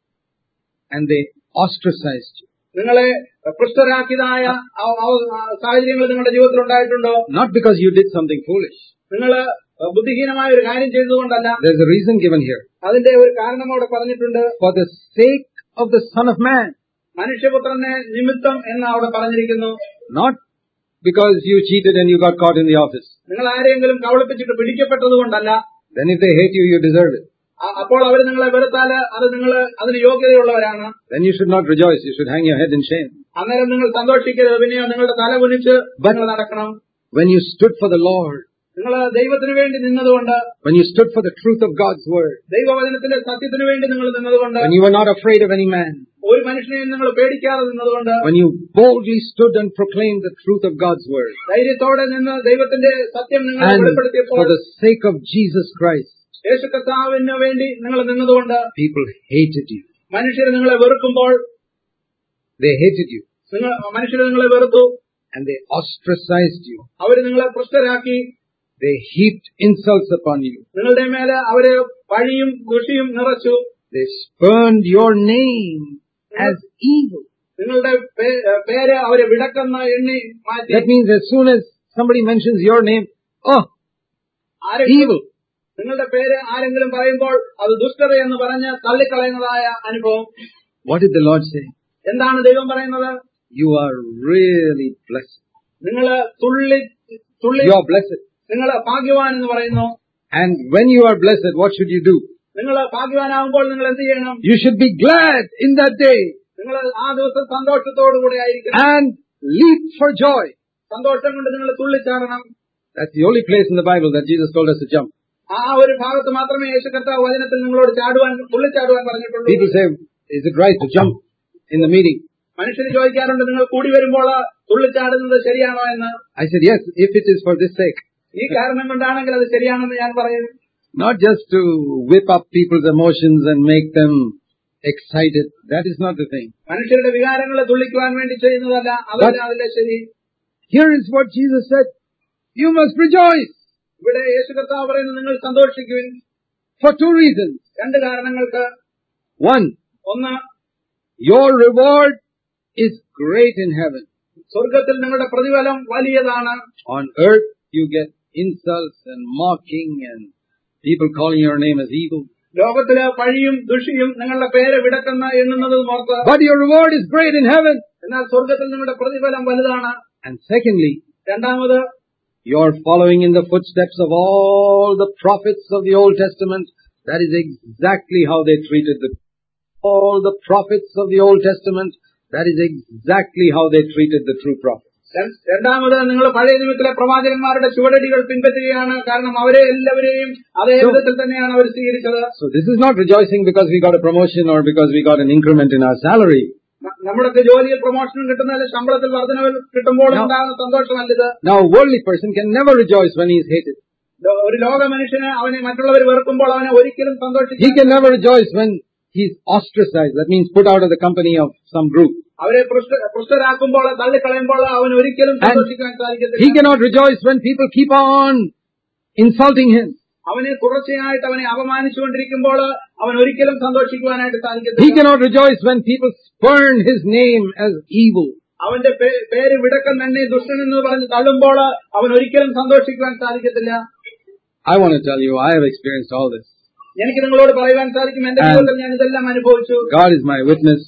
S1: And they ostracized you.
S2: നിങ്ങളെ പൃഷ്ഠരാക്കിയതായ സാഹചര്യങ്ങൾ നിങ്ങളുടെ ജീവിതത്തിൽ ഉണ്ടായിട്ടുണ്ടോ?
S1: Not because you did something foolish.
S2: നിങ്ങൾ ബുദ്ധിഹീനമായ ഒരു കാര്യം ചെയ്തതുകൊണ്ടല്ല.
S1: There's a reason given here.
S2: അതിന്റെ ഒരു കാരണം അവിടെ പറഞ്ഞിട്ടുണ്ട്.
S1: For the sake of the Son of Man.
S2: മനുഷ്യപുത്രനെ നിമിത്തം എന്ന് അവിടെ പറഞ്ഞിരിക്കുന്നു.
S1: Not because you cheated and you got caught in the office.
S2: നിങ്ങൾ ആരെങ്കിലും കബളിപ്പിച്ചിട്ട് പിടിക്കപ്പെട്ടതുകൊണ്ടല്ല.
S1: Then if they hate you, you deserve it.
S2: അപ്പോൾ അവർ നിങ്ങളെ വെറുത്താല് അത് നിങ്ങൾ അതിന് യോഗ്യതയുള്ളവരാണ്.
S1: Then you should not rejoice. You should hang your head in shame.
S2: അന്നേരം നിങ്ങൾ സന്തോഷിക്കരുത്, പിന്നെയോ നിങ്ങളുടെ തല കുനിച്ച് നിങ്ങൾ നടക്കണം.
S1: When you stood for the Lord,
S2: നിങ്ങൾ ദൈവത്തിന് വേണ്ടി നിന്നതുകൊണ്ട്,
S1: when you stood for the truth of God's word,
S2: ദൈവവചനത്തിന്റെ സത്യത്തിന് വേണ്ടി നിങ്ങൾ നിന്നതുകൊണ്ട്,
S1: when you were not afraid of any man,
S2: ഒരു മനുഷ്യനെയും നിങ്ങൾ പേടിക്കാതെ നിന്നതുകൊണ്ട്,
S1: when you boldly stood and proclaimed the truth of God's word,
S2: ധൈര്യത്തോടെ നിന്ന് ദൈവത്തിന്റെ സത്യം നിങ്ങൾ വെളിപ്പെടുത്തിയപ്പോൾ,
S1: for the sake of Jesus Christ,
S2: യേശു കർത്താവിന് വേണ്ടി നിങ്ങൾ നിന്നതുകൊണ്ട്,
S1: people hated you.
S2: മനുഷ്യർ നിങ്ങളെ വെറുക്കുമ്പോൾ,
S1: they hated you.
S2: മനുഷ്യർ നിങ്ങളെ വെറുത്തു.
S1: And they ostracized you.
S2: അവർ നിങ്ങളെ പൃഷ്ഠരാക്കി.
S1: They heaped insults upon you.
S2: നിങ്ങളുടെ മേലെ അവരെ പഴിയും ദുഷിയും നിറച്ചു.
S1: They spurned your name as evil.
S2: നിങ്ങളുടെ പേര് അവരെ വിടക്കെന്ന് എണ്ണി മാറ്റി.
S1: That means as soon as somebody mentions your name, evil.
S2: നിങ്ങളുടെ പേര് ആരെങ്കിലും പറയുമ്പോൾ അത് ദുഷ്ടത എന്ന് പറഞ്ഞ് തള്ളിക്കളയുന്നതായ അനുഭവം.
S1: What did the Lord say?
S2: എന്താണ് ദൈവം പറയുന്നത്?
S1: You are really blessed.
S2: നിങ്ങൾ
S1: You are blessed.
S2: നിങ്ങൾ ഭാഗ്യവാൻ എന്ന് പറയുന്നു.
S1: And when you are blessed, what should you do?
S2: നിങ്ങൾ ഭാഗ്യവാനാകുമ്പോൾ നിങ്ങൾ എന്ത് ചെയ്യണം?
S1: You should be glad in that day.
S2: നിങ്ങൾ ആ ദിവസം സന്തോഷത്തോടുകൂടി ആയിരിക്കണം.
S1: And leap for joy.
S2: സന്തോഷം കൊണ്ട് നിങ്ങൾ തുള്ളിച്ചാടണം.
S1: That's the only place in the Bible that Jesus told us to jump.
S2: ആ ഒരു ഭാഗത്ത് മാത്രമേ യേശു കർത്താവ് വചനത്തിൽ നിങ്ങളോട് തുള്ളിച്ചാടുവാൻ പറഞ്ഞിട്ടുള്ളൂ.
S1: People say, is it right to jump in the meeting?
S2: മനുഷ്യർ ചോദിക്കാറുണ്ട്, നിങ്ങൾ കൂടി വരുമ്പോൾ തുള്ളിച്ചാടുന്നത് ശരിയാണോ എന്ന്.
S1: I said, yes, if it is for this sake.
S2: ഈ കാരണം കൊണ്ടാണെങ്കിൽ അത് ശരിയാണെന്ന് ഞാൻ പറയുന്നു.
S1: Not just to whip up people's emotions and make them excited. That is not the thing.
S2: മനുഷ്യരുടെ വികാരങ്ങളെ തുള്ളിക്കുവാൻ വേണ്ടി ചെയ്യുന്നതല്ല, അതല്ല അതിലെ ശരി.
S1: Here is what Jesus said. You must rejoice.
S2: ഇവിടെ യേശു കർത്താവ് പറയുന്നു, നിങ്ങൾ സന്തോഷിക്കുവിൻ.
S1: For two reasons.
S2: രണ്ട് കാരണങ്ങൾക്ക്. ഒന്ന്,
S1: your reward is great in heaven.
S2: സ്വർഗ്ഗത്തിൽ നിങ്ങളുടെ പ്രതിഫലം വലിയതാണ്.
S1: On earth you get insults and mocking and people calling your name as evil.
S2: ലോകത്തില് പഴിയും ദുഷിയും നിങ്ങളുടെ പേര് വിടക്കുന്ന എണ്ണുന്നത് നോക്ക്.
S1: But your reward is great in heaven.
S2: എന്നാൽ സ്വർഗത്തിൽ നിങ്ങളുടെ പ്രതിഫലം വലുതാണ്.
S1: And secondly,
S2: രണ്ടാമത്,
S1: you're following in the footsteps of all the prophets of the Old Testament. That is exactly how they treated all the prophets of the Old Testament. That is exactly how they treated the true prophets.
S2: രണ്ടാമത്, നിങ്ങൾ പഴയ നിയമത്തിലെ പ്രവാചകന്മാരുടെ ചുവടടികൾ പിൻപറ്റുകയാണ്. കാരണം അവരെ എല്ലാവരെയും അതേ വിധത്തിൽ തന്നെയാണ് അവർ സ്വീകരിച്ചത്.
S1: So this is not rejoicing because we got a promotion or because we got an increment in our salary.
S2: നമ്മുടെ ജോലിയിൽ പ്രൊമോഷൻ കിട്ടുന്നതിൽ ശമ്പളത്തിൽ വർധനവ് കിട്ടുമ്പോൾ ഉണ്ടാകുന്ന സന്തോഷമല്ലിത്.
S1: Now a worldly person can never rejoice when he is hated.
S2: ഒരു ലോക മനുഷ്യന് അവനെ മറ്റുള്ളവർ വെറുക്കുമ്പോൾ അവനെ ഒരിക്കലും സന്തോഷിക്കും.
S1: He can never rejoice when he is ostracized. That means put out of the company of some group.
S2: അവരെ പൃഷ്ഠരാക്കുമ്പോൾ, തള്ളിക്കളയുമ്പോൾ അവൻ ഒരിക്കലും സന്തോഷിക്കാൻ സാധിക്കത്തില്ല.
S1: He cannot rejoice when people keep on insulting him.
S2: അവനെ തുടർച്ചയായിട്ട് അവനെ അപമാനിച്ചുകൊണ്ടിരിക്കുമ്പോൾ അവൻ ഒരിക്കലും സന്തോഷിക്കുവാനായിട്ട്
S1: He
S2: സാധിക്കത്തില്ല.
S1: cannot rejoice when people spurn his name as evil.
S2: അവന്റെ പേര് വിടക്കം തന്നെ ദുഷ്ടൻ എന്ന് പറഞ്ഞ് തള്ളുമ്പോൾ അവൻ ഒരിക്കലും സന്തോഷിക്കുവാൻ സാധിക്കത്തില്ല.
S1: I want to tell you, I have experienced all this.
S2: എനിക്ക് നിങ്ങളോട് പറയുവാൻ സാധിക്കും, എന്റെ ജീവിതത്തിൽ ഞാൻ ഇതെല്ലാം അനുഭവിച്ചു.
S1: God is my witness.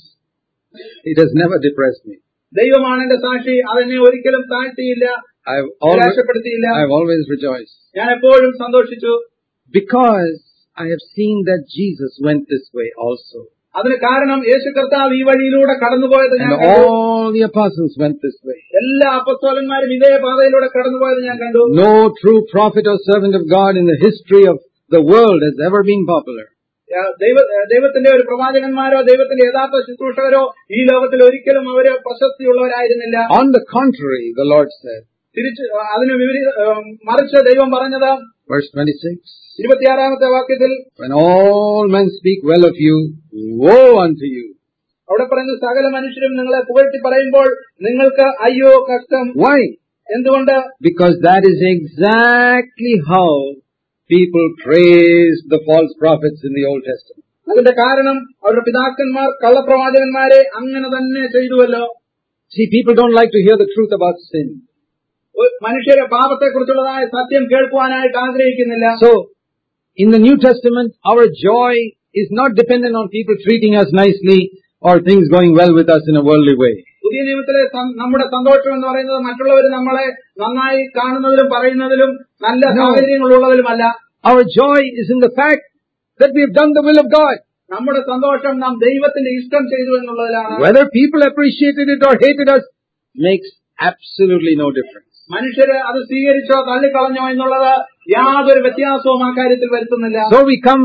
S1: It has never depressed me.
S2: ദൈവമാണ് എന്റെ സാക്ഷി. അതെന്നെ ഒരിക്കലും താഴ്ത്തിയില്ല, നിരാശപ്പെടുത്തിയില്ല.
S1: I have always rejoiced.
S2: ഞാൻ എപ്പോഴും സന്തോഷിച്ചു.
S1: Because I have seen that Jesus went this way also.
S2: അതിന് കാരണം യേശു കർത്താവ് ഈ വഴിയിലൂടെ കടന്നുപോയത് ഞാൻ
S1: And
S2: കണ്ടു.
S1: all the apostles went this way.
S2: എല്ലാ അപ്പസ്തോലന്മാരും ഇതേ പാതയിലൂടെ കടന്നുപോയത് ഞാൻ കണ്ടു.
S1: No true prophet or servant of God in the history of the world has ever been popular.
S2: ദൈവത്തിന്റെ ഒരു പ്രവാചകന്മാരോ ദൈവത്തിന്റെ യഥാർത്ഥ ശുശ്രൂഷകരോ ഈ ലോകത്തിൽ ഒരിക്കലും അവര് പ്രശസ്തിയുള്ളവരായിരുന്നില്ല.
S1: On the contrary, the Lord said,
S2: തിരിച്ച് അതിന് മറിച്ച് ദൈവം പറഞ്ഞത്
S1: verse 26,
S2: 26-ാമത്തെ വാക്യത്തിൽ,
S1: when all men speak well of you, woe unto you.
S2: അവിടെ പറയുന്നത്, സകല മനുഷ്യരും നിങ്ങളെ പുകഴ്ത്തി പറയുമ്പോൾ നിങ്ങൾക്ക് അയ്യോ കഷ്ടം.
S1: Why?
S2: എന്തുകൊണ്ട്?
S1: Because that is exactly how people praised the false prophets in the Old Testament.
S2: അതിന്റെ കാരണം അവരുടെ പിതാക്കന്മാർ കള്ളപ്രവാചകന്മാരെ അങ്ങനെ തന്നെ ചെയ്തുവല്ലോ.
S1: See, people don't like to hear the truth about sin.
S2: മനുഷ്യരെ പാപത്തെക്കുറിച്ചുള്ളതായ സത്യം കേൾക്കുവാനായിട്ട് ആഗ്രഹിക്കുന്നില്ല.
S1: So, in the New Testament, our joy is not dependent on people treating us nicely or things going well with us in a worldly way.
S2: പുതിയ നിയമത്തിലെ നമ്മുടെ സന്തോഷം എന്ന് പറയുന്നത് മറ്റുള്ളവർ നമ്മളെ നന്നായി കാണുന്നതിലും പറയുന്നതിലും നല്ല സാഹചര്യങ്ങളുള്ളതിലുമല്ല.
S1: Our joy is in the fact that we have done the will of God.
S2: നമ്മുടെ സന്തോഷം നാം ദൈവത്തിന്റെ ഇഷ്ടം ചെയ്തു എന്നുള്ളതിലാണ്.
S1: Whether people appreciated it or hated us makes absolutely no difference.
S2: മനുഷ്യര് അത് സ്വീകരിച്ചോ തള്ളിക്കളഞ്ഞോ എന്നുള്ളത് യാതൊരു വ്യത്യാസവും ആ കാര്യത്തിൽ വരുത്തുന്നില്ല.
S1: So we come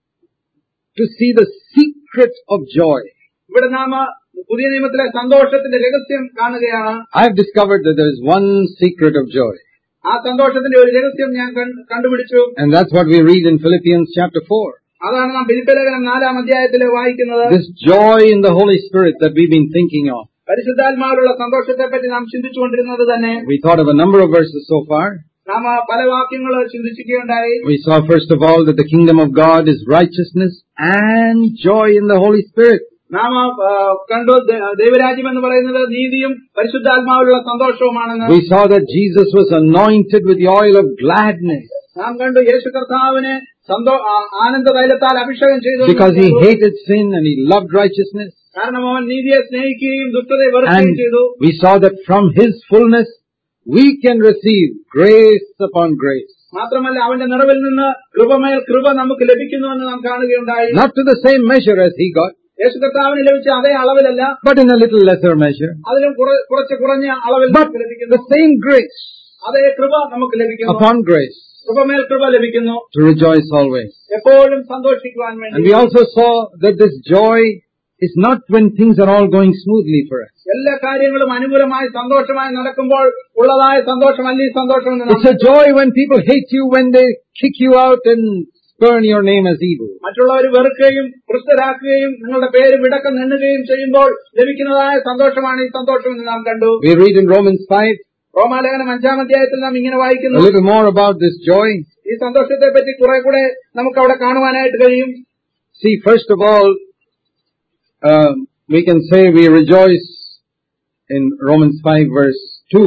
S1: to see the secret of joy.
S2: ഇവിടെ നാം പുതിയ നിയമത്തിലെ സന്തോഷത്തിന്റെ രഹസ്യം കാണുകയാണ്.
S1: I have discovered that there is one secret of joy.
S2: ആ സന്തോഷത്തിന്റെ ഒരു രഹസ്യം ഞാൻ കണ്ടുപിടിച്ചു.
S1: And that's what we read in Philippians chapter 4.
S2: അതാണ് നാം ഫിലിപ്പിലേഖനം 4-ാം അധ്യായത്തിൽ വായിക്കുന്നത്.
S1: This joy in the Holy Spirit that we've been thinking of.
S2: പരിശുദ്ധാത്മാവിലുള്ള സന്തോഷത്തെ പറ്റി നാം ചിന്തിച്ചുകൊണ്ടിരുന്നത് തന്നെ.
S1: We thought of a number of verses so far.
S2: നാം പല വാക്യങ്ങൾ ചിന്തിക്കുകയുണ്ടായി.
S1: We saw first of all that the kingdom of God is righteousness and joy in the Holy Spirit.
S2: നാം കണ്ടു ദൈവരാജ്യം എന്ന് പറയുന്നത് നീതിയും പരിശുദ്ധാത്മാവിലുള്ള സന്തോഷവുമാണെന്ന്.
S1: We saw that Jesus was anointed with the oil of gladness.
S2: നാം കണ്ടു യേശു കർത്താവിനെ ആനന്ദ തൈലത്താൽ അഭിഷേകം ചെയ്തു.
S1: Because he hated sin and he loved righteousness.
S2: കാരണം അവൻ നീതിയെ സ്നേഹിക്കുകയും ദുഷ്ടതയെ വെറുക്കുകയും ചെയ്തു.
S1: We saw that from his fullness we can receive grace upon grace.
S2: മാത്രമല്ല അവന്റെ നിറവിൽ നിന്ന് കൃപമേൽ കൃപ നമുക്ക് ലഭിക്കുന്നുവെന്ന് നാം കാണുകയുണ്ടായി.
S1: Not to the same measure as he got,
S2: യേശു കർത്താവിന് ലഭിച്ച അതേ അളവിലല്ല,
S1: but in a little lesser measure.
S2: അതിലും കുറച്ച് കുറഞ്ഞ അളവിൽ നമുക്ക് ലഭിക്കുന്നു.
S1: The same grace
S2: അതേ കൃപ നമുക്ക് ലഭിക്കുന്നു.
S1: upon grace.
S2: കൃപമേൽ കൃപ ലഭിക്കുന്നു.
S1: To rejoice always.
S2: എപ്പോഴും സന്തോഷിക്കുവാൻ വേണ്ടി.
S1: And we also saw that this joy is not when things are all going smoothly for us.
S2: എല്ലാ കാര്യങ്ങളും അനുകൂലമായി സന്തോഷമായി നടക്കുമ്പോൾ ഉള്ളതായ സന്തോഷമല്ല ഈ സന്തോഷം.
S1: It's a joy when people hate you, when they kick you out and spurn your name as evil.
S2: മറ്റുള്ളവർ വെറുക്കുകയും പൃഷ്ഠരാക്കുകയും നിങ്ങളുടെ പേര് വിടക്കം നിന്നുകയും ചെയ്യുമ്പോൾ ലഭിക്കുന്നതായ സന്തോഷമാണ് ഈ സന്തോഷം എന്ന് നാം കണ്ടു.
S1: We read in Romans 5
S2: റോമാലേഖനം 5-ാം അധ്യായത്തിൽ നാം ഇങ്ങനെ വായിക്കുന്നു.
S1: a little more about this joy.
S2: ഈ സന്തോഷത്തെ പറ്റി കുറെ കൂടെ നമുക്ക് അവിടെ കാണുവാനായിട്ട് കഴിയും.
S1: See, first of all, we can say we rejoice in Romans 5 verse 2.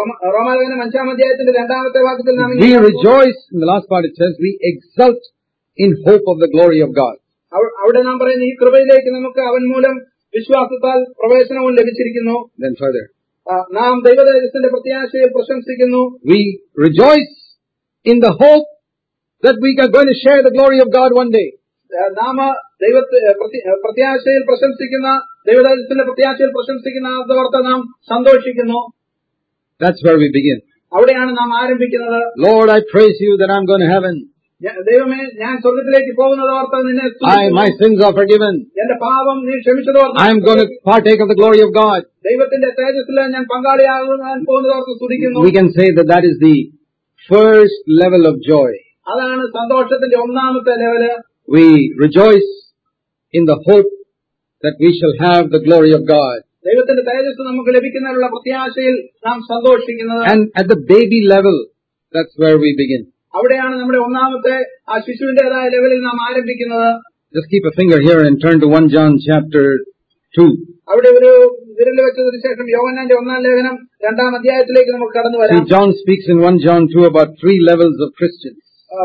S2: റോമാലേഖനം 5-ാം അധ്യായത്തിന്റെ 2-ാമത്തെ വാക്യത്തിൽ നാം
S1: We rejoice, in the last part it says, we exult in hope of the glory of God.
S2: അവിടെ നാം പറയുന്ന ഈ കൃപയിലേക്ക് നമുക്ക് അവൻ മൂലം വിശ്വാസത്താൽ പ്രവേശനവും ലഭിച്ചിരിക്കുന്നു.
S1: Then further,
S2: നാം ദൈവതേജസ്സിന്റെ പ്രത്യാശയെ പ്രശംസിക്കുന്നു.
S1: we rejoice in the hope that we are going to share the glory of God one day.
S2: നാം ദൈവത്തെ പ്രത്യാശയിൽ പ്രശംസിക്കുന്ന ദൈവതേജസ്സിന്റെ പ്രത്യാശയിൽ പ്രശംസിക്കുന്ന അതോർത്ത് നാം സന്തോഷിക്കുന്നു.
S1: That's where we begin.
S2: അവിടെയാണ് നാം ആരംഭിക്കുന്നത്.
S1: Lord, I praise you that I'm going to heaven.
S2: ദൈവമേ, ഞാൻ സ്വർഗത്തിലേക്ക് പോകുന്നതോർത്ത് നിന്നെ
S1: my sins are forgiven.
S2: എന്റെ പാപം നീ ക്ഷമിച്ചതോർത്ത്
S1: I'm going to partake of the glory of God.
S2: ദൈവത്തിന്റെ തേജസ്സിൽ ഞാൻ പങ്കാളിയാകാൻ പോകുന്നതോർത്ത് സ്തുതിക്കുന്നു.
S1: We can say that is the first level of joy.
S2: അതാണ് സന്തോഷത്തിന്റെ ഒന്നാമത്തെ level.
S1: We rejoice in the hope that we shall have the glory of God.
S2: ദൈവത്തിന്റെ തേജസ്സ് നമുക്ക് ലഭിക്കുന്നതിനുള്ള പ്രത്യാശയിൽ നാം സന്തോഷിക്കുന്നത്.
S1: And at the baby level, that's where we begin.
S2: അവിടെയാണ് നമ്മുടെ ഒന്നാമത്തെ ആ ശിശുവിന്റേതായ ലെവലിൽ നാം ആരംഭിക്കുന്നത്.
S1: Just keep a finger here and turn to 1 John chapter 2.
S2: അവിടെ ഒരു വിരൽ വെച്ചതിന് ശേഷം യോഹന്നാന്റെ 1-ാം ലേഖനം 2-ാം അധ്യായത്തിലേക്ക് നമുക്ക് കടന്നു വരാം.
S1: John speaks in 1 John 2 about 3 levels of Christians.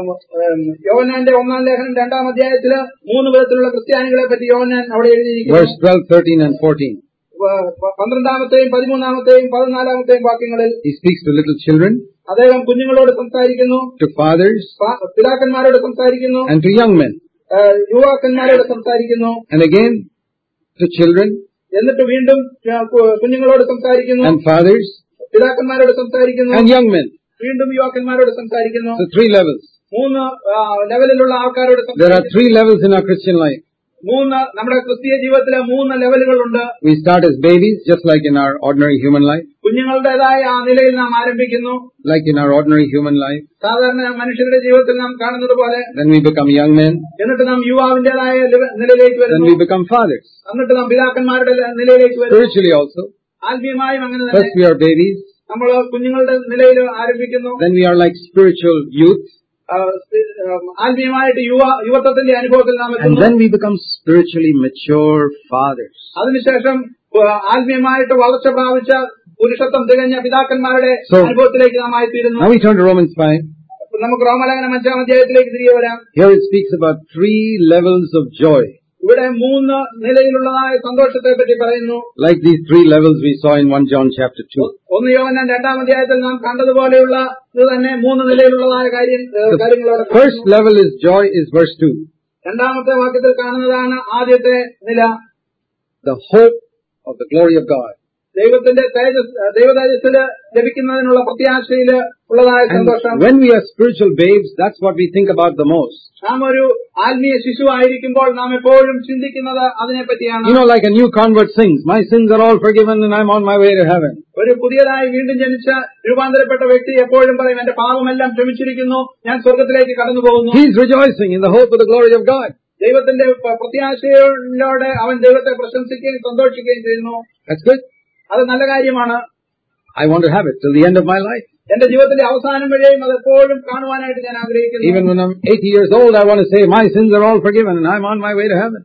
S2: യോഹന്നാന്റെ 1-ാം ലേഖനം 2-ാം അധ്യായത്തില് 3 വിധത്തിലുള്ള ക്രിസ്ത്യാനികളെ പറ്റി യോഹന്നാൻ അവിടെ എഴുതിയിരിക്കുന്നു.
S1: Verse 12, 13 and 14.
S2: 12-ാമത്തെയും 13-ാമത്തെയും 14-ാമത്തെയും വാക്യങ്ങളിൽ
S1: He speaks to little children,
S2: അദ്ദേഹം കുഞ്ഞുങ്ങളോട് സംസാരിക്കുന്നു,
S1: to fathers,
S2: പിതാക്കന്മാരോട് സംസാരിക്കുന്നു,
S1: and to young men.
S2: യുവാക്കന്മാരോട് സംസാരിക്കുന്നു,
S1: and again to children,
S2: എന്നിട്ട് വീണ്ടും കുഞ്ഞുങ്ങളോട് സംസാരിക്കുന്നു,
S1: and fathers,
S2: പിതാക്കന്മാരോട് സംസാരിക്കുന്നു,
S1: and young men.
S2: വീണ്ടും യുവാക്കന്മാരോട് സംസാരിക്കുന്നു.
S1: So 3 levels.
S2: 3 ലെവലിലുള്ള ആൾക്കാരോട്
S1: There are
S2: സംസാരിക്കുന്നു.
S1: 3 levels in our Christian life.
S2: നമ്മുടെ ക്രിസ്തീയ ജീവിതത്തിലെ 3 ലെവലുകളുണ്ട്.
S1: We start as babies, just like in our ordinary human life.
S2: കുഞ്ഞുങ്ങളുടേതായ ആ നിലയിൽ നാം ആരംഭിക്കുന്നു,
S1: like in our ordinary human life.
S2: സാധാരണ മനുഷ്യരുടെ ജീവിതത്തിൽ നാം കാണുന്നത് പോലെ.
S1: Then we become young men.
S2: എന്നിട്ട് നാം യുവാവിന്റേതായ നിലയിലേക്ക് വരുന്നു.
S1: Then we become fathers.
S2: എന്നിട്ട് നാം പിതാക്കന്മാരുടെ നിലയിലേക്ക് വരുന്നു.
S1: Spiritually also.
S2: ആത്മീയമായും അങ്ങനെ തന്നെ.
S1: First we are babies.
S2: നമ്മൾ കുഞ്ഞുങ്ങളുടെ നിലയിൽ ആരംഭിക്കുന്നു.
S1: Then we are like spiritual youth.
S2: ആത്മീയമായിട്ട് യുവത്വത്തിന്റെ അനുഭവത്തിൽ നാം എത്തുന്നു.
S1: And then we become spiritually mature fathers.
S2: അതിനുശേഷം ആത്മീയമായിട്ട് വളർച്ച പ്രാപിച്ച പുരുഷത്വം തികഞ്ഞ പിതാക്കന്മാരുടെ അനുഭവത്തിലേക്ക് നാം ആയിത്തീരുന്നു.
S1: Now we turn to Romans 5.
S2: നമുക്ക് റോമലേഖനം 5-ാം അധ്യായത്തിലേക്ക് തിരികെ വരാം.
S1: Here it speaks about 3 levels of joy.
S2: ഇവിടെ 3 നിലയിലുള്ളതായ സന്തോഷത്തെ പറ്റി പറയുന്നു.
S1: Like these 3 levels we saw in 1 John chapter 2.
S2: 1 യോഹന്നാൻ 2-ാം അധ്യായത്തിൽ നാം കണ്ടതുപോലെയുള്ള ഇത് തന്നെ 3 നിലയിലുള്ളതായ കാര്യങ്ങളോട്.
S1: First level is joy is verse 2.
S2: 2-ാമത്തെ വാക്യത്തിൽ കാണുന്നതാണ് ആദ്യത്തെ നില.
S1: The hope of the glory of God.
S2: ദൈവത്തിന്റെ ദൈവതേജസ്സിൽ ലഭിക്കുന്നതിനുള്ള പ്രത്യാശയില് ഉള്ളതായ സന്തോഷം.
S1: When we are spiritual babes, that's what we think about the most.
S2: നാം ഒരു ആത്മീയ ശിശു ആയിരിക്കുമ്പോൾ നാം എപ്പോഴും ചിന്തിക്കുന്നത് അതിനെപ്പറ്റിയാണ്.
S1: You know, like a new convert sings, my sins are all forgiven and I'm on my way to heaven.
S2: ഒരു പുതിയതായി വീണ്ടും ജനിച്ച രൂപാന്തരപ്പെട്ട വ്യക്തി എപ്പോഴും പറയും, എന്റെ പാപമെല്ലാം ക്ഷമിച്ചിരിക്കുന്നു, ഞാൻ സ്വർഗത്തിലേക്ക് കടന്നു പോകുന്നു.
S1: He is rejoicing in the hope of the glory of God.
S2: ദൈവത്തിന്റെ പ്രത്യാശയോടെ അവൻ ദൈവത്തെ പ്രശംസിക്കുകയും സന്തോഷിക്കുകയും ചെയ്യുന്നു.
S1: That's good.
S2: അത് നല്ല കാര്യമാണ്.
S1: I want to have it till the end of my life.
S2: എന്റെ ജീവിതത്തിന്റെ അവസാനം വരെയും അതെപ്പോഴും കാണുവാനായിട്ട് ഞാൻ ആഗ്രഹിക്കുന്നു.
S1: Even when I'm 80 years old, I want to say, my sins are all forgiven and I'm on my way to heaven.